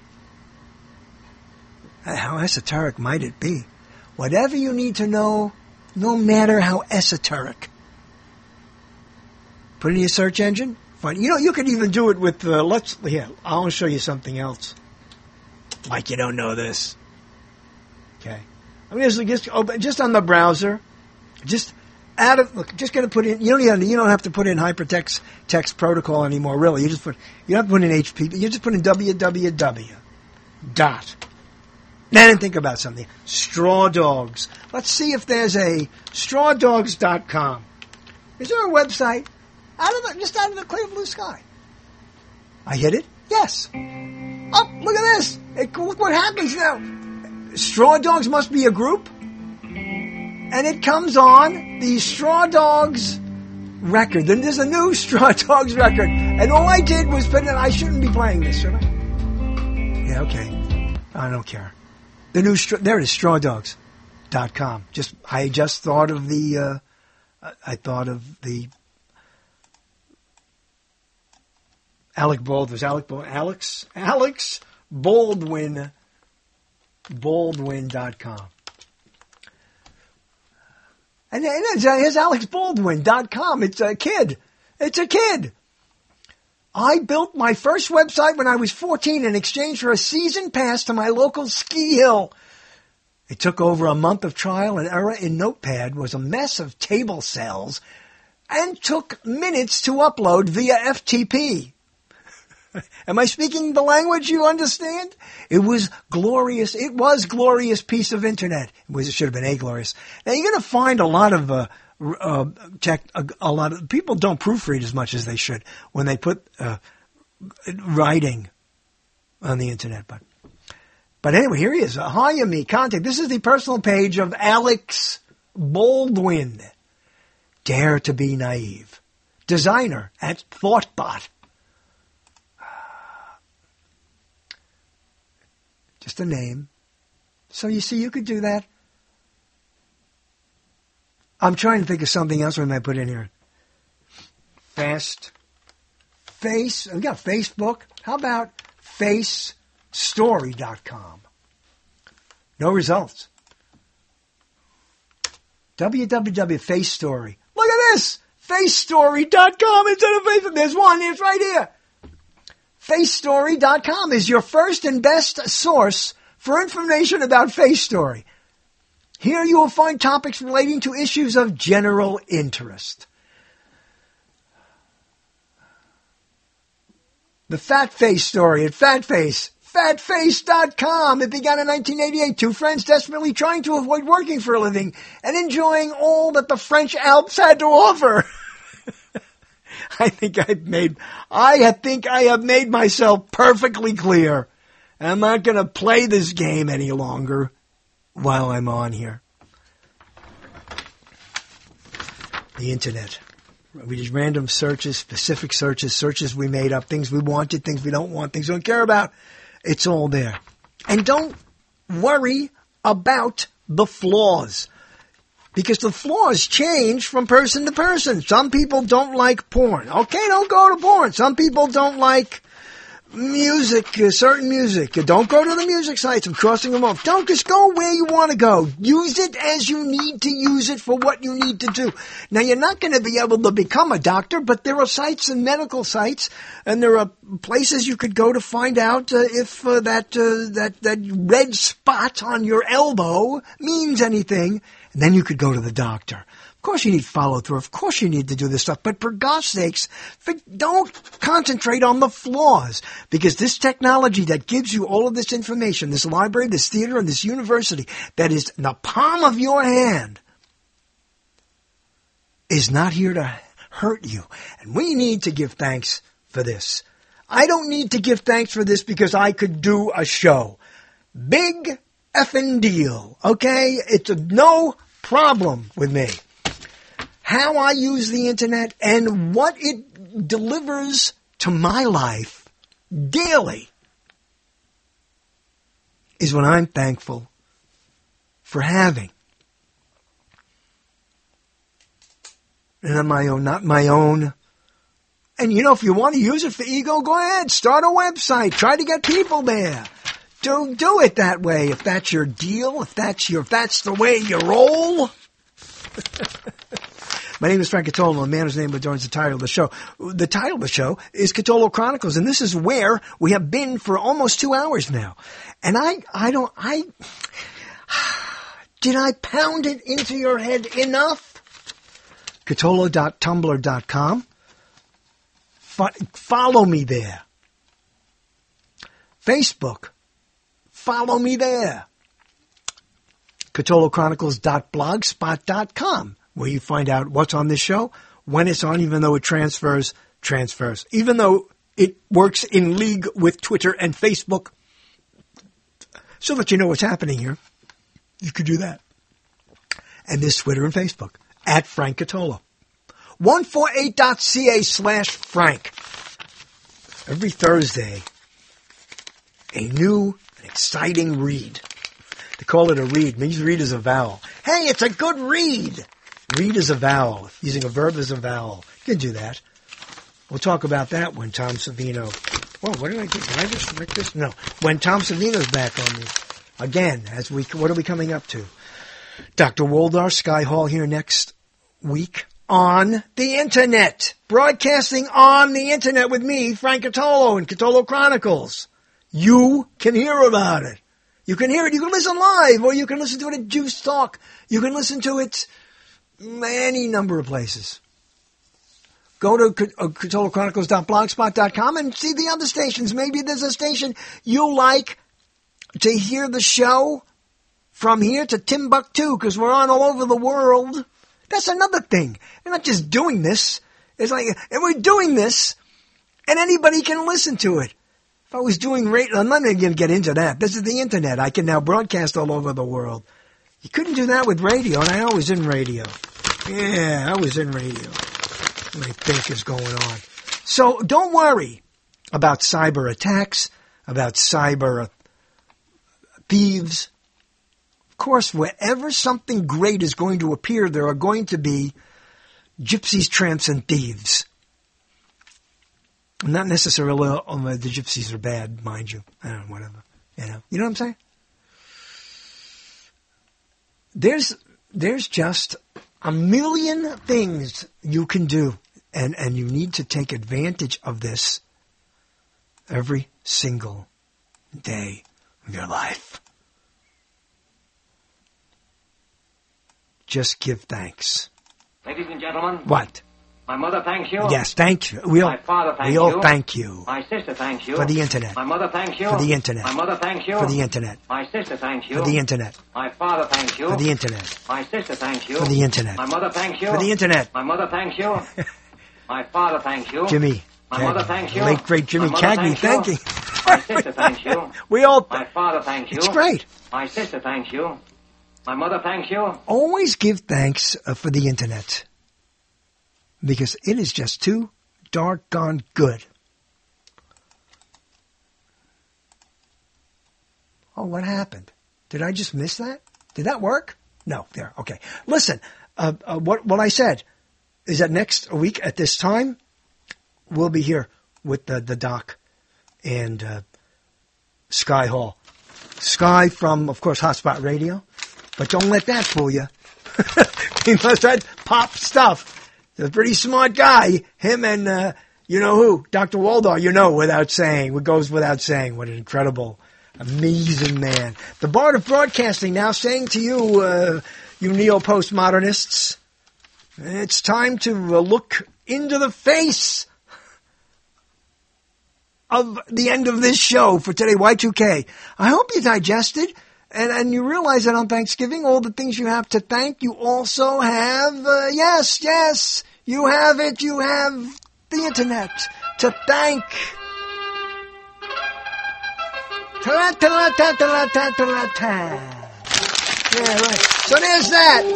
How esoteric might it be? Whatever you need to know, no matter how esoteric. Put it in your search engine. Fine. You could even do it with, I want to show you something else. Like you don't know this. Okay. I'm just on the browser. Just going to put in, you don't have to put in hypertext text protocol anymore, really. You don't have to put in HTTP. You just put in www. Then think about something. Straw Dogs. Let's see if there's a strawdogs.com. Is there a website? Just out of the clear blue sky. I hit it? Yes. Oh, look at this. Look what happens now. Straw Dogs must be a group. And it comes on the Straw Dogs record. Then there's a new Straw Dogs record. And all I did was put in, I shouldn't be playing this, should I? Yeah, okay. I don't care. The new, there it is, strawdogs.com. I just thought of the, Alex Baldwin, Baldwin.com. And here's AlexBaldwin.com. It's a kid. I built my first website when I was 14 in exchange for a season pass to my local ski hill. It took over a month of trial and error in Notepad, was a mess of table cells, and took minutes to upload via FTP. Am I speaking the language you understand? It was glorious. It was glorious piece of internet. It should have been a glorious. Now you're going to find a lot of a lot of people don't proofread as much as they should when they put writing on the internet. But anyway, here he is. Hire me. Contact. This is the personal page of Alex Baldwin. Dare to be naive. Designer at ThoughtBot. Just a name. So you see, you could do that. I'm trying to think of something else we might put in here. Fast we got Facebook. How about facestory.com? No results. www.facestory. Look at this! facestory.com instead of Facebook. There's one. It's right here. facestory.com is your first and best source for information about FaceStory. Here you will find topics relating to issues of general interest. The Fat Face story at fatface.com. It began in 1988. Two friends desperately trying to avoid working for a living and enjoying all that the French Alps had to offer. I think I have made myself perfectly clear. I'm not going to play this game any longer while I'm on here. The internet. We did random searches, specific searches we made up, things we wanted, things we don't want, things we don't care about. It's all there. And don't worry about the flaws, because the flaws change from person to person. Some people don't like porn. Okay, don't go to porn. Some people don't like music, certain music. Don't go to the music sites. I'm crossing them off. Don't just go where you want to go. Use it as you need to use it for what you need to do. Now, you're not going to be able to become a doctor, but there are sites and medical sites, and there are places you could go to find out if that red spot on your elbow means anything, and then you could go to the doctor. Of course you need follow-through. Of course you need to do this stuff. But for God's sakes, don't concentrate on the flaws. Because this technology that gives you all of this information, this library, this theater, and this university that is in the palm of your hand, is not here to hurt you. And we need to give thanks for this. I don't need to give thanks for this because I could do a show. Big effing deal. Okay? It's no problem with me. How I use the internet and what it delivers to my life daily is what I'm thankful for having. And on my own, not my own. And if you want to use it for ego, go ahead. Start a website. Try to get people there. Do it that way if that's your deal, if that's the way you roll. My name is Frank Catolo, a man whose name adorns the title of the show. The title of the show is Catolo Chronicles, and this is where we have been for almost 2 hours now. And did I pound it into your head enough? Catolo.tumblr.com. Follow me there. Facebook. Follow me there. CatoloChronicles.blogspot.com, where you find out what's on this show, when it's on, even though it transfers. Even though it works in league with Twitter and Facebook, so that you know what's happening here, you could do that. And this Twitter and Facebook, at Frank Catolo. 148.ca/Frank. Every Thursday, a new and exciting read. They call it a read. It means read is a vowel. Hey, it's a good read. Read is a vowel. Using a verb as a vowel. You can do that. We'll talk about that when Tom Savino... Whoa, what did I do? Did I just wreck this? No. When Tom Savino's back on me. Again, what are we coming up to? Dr. Woldar Sky Hall here next week on the Internet. Broadcasting on the Internet with me, Frank Catolo, and Catolo Chronicles. You can hear about it. You can hear it. You can listen live, or you can listen to it at Juice Talk. You can listen to it any number of places. Go to CatoloChronicles.blogspot.com and see the other stations. Maybe there's a station you like to hear the show from here to Timbuktu, because we're on all over the world. That's another thing. We're not just doing this. It's like, and we're doing this, and anybody can listen to it. If I was doing radio, I'm not even going to get into that. This is the Internet. I can now broadcast all over the world. You couldn't do that with radio, and I was in radio. Yeah, I was in radio. What I think is going on. So don't worry about cyber attacks, about cyber thieves. Of course, wherever something great is going to appear, there are going to be gypsies, tramps, and thieves. Not necessarily the gypsies are bad, mind you. I don't know, whatever. You know what I'm saying? There's just a million things you can do, and you need to take advantage of this every single day of your life. Just give thanks. Ladies and gentlemen. What? My mother thanks you. Yes, thank you. My father thanks we all you. thank you. My sister thanks you. For the internet. My mother thanks you. For the internet. My mother thanks you. For the internet. My sister thanks you. For the internet. My father thanks you. For the internet. My sister thanks you. For the internet. My mother thanks you. For the internet. My mother thanks you. My father thanks you. Jimmy. My mother thanks you. Late great Jimmy Cagney, thank you. My sister thanks you. We all. My father thanks you. It's great. My sister thanks you. My mother thanks you. Always give thanks for the internet, because it is just too doggone good. Oh, what happened? Did I just miss that? Did that work? No, there. Okay. Listen, what I said is that next week at this time, we'll be here with the Doc and Sky Hall. Sky from, of course, Hotspot Radio. But don't let that fool you. Because that pop stuff. He's a pretty smart guy. Him and, you know who? Dr. Waldau, without saying. It goes without saying. What an incredible, amazing man. The Bard of Broadcasting now saying to you, you neo-postmodernists, it's time to look into the face of the end of this show for today, Y2K. I hope you digested and you realize that on Thanksgiving, all the things you have to thank, you also have, yes, you have it. You have the internet to thank. Yeah, right. So there's that.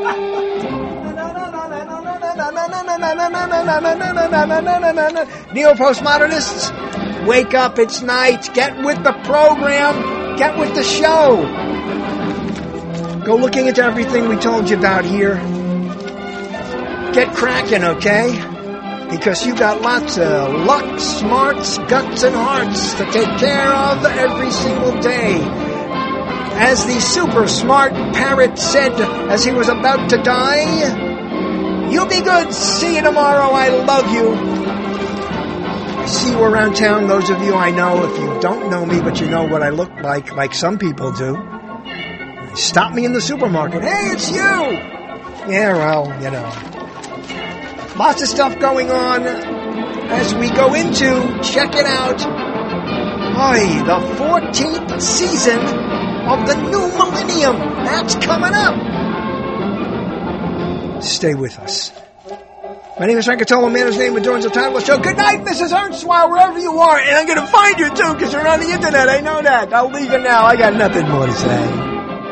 Neo-postmodernists, wake up, it's night. Get with the program. Get with the show. Go looking into everything we told you about here. Get cracking, okay? Because you got lots of luck, smarts, guts, and hearts to take care of every single day. As the super smart parrot said as he was about to die, you be good. See you tomorrow. I love you. I see you around town. Those of you I know, if you don't know me, but you know what I look like some people do. Stop me in the supermarket. Hey, it's you. Yeah, well, lots of stuff going on as we go into, check it out, the 14th season of the new millennium. That's coming up. Stay with us. My name is Frank Catolo, man whose name adorns the title of the show. Good night, Mrs. Ernsweiler, wherever you are. And I'm going to find you, too, because you're on the internet. I know that. I'll leave it now. I got nothing more to say.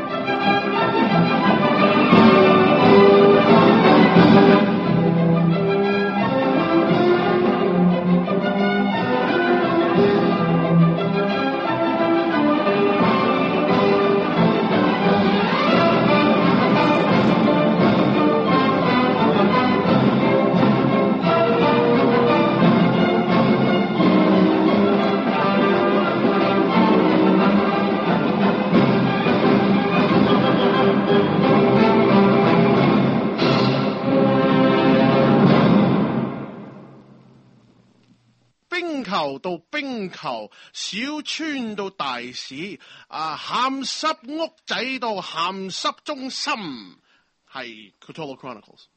冰球，小村到大市，鹹濕屋仔到鹹濕中心，係 Cthulhu Chronicles。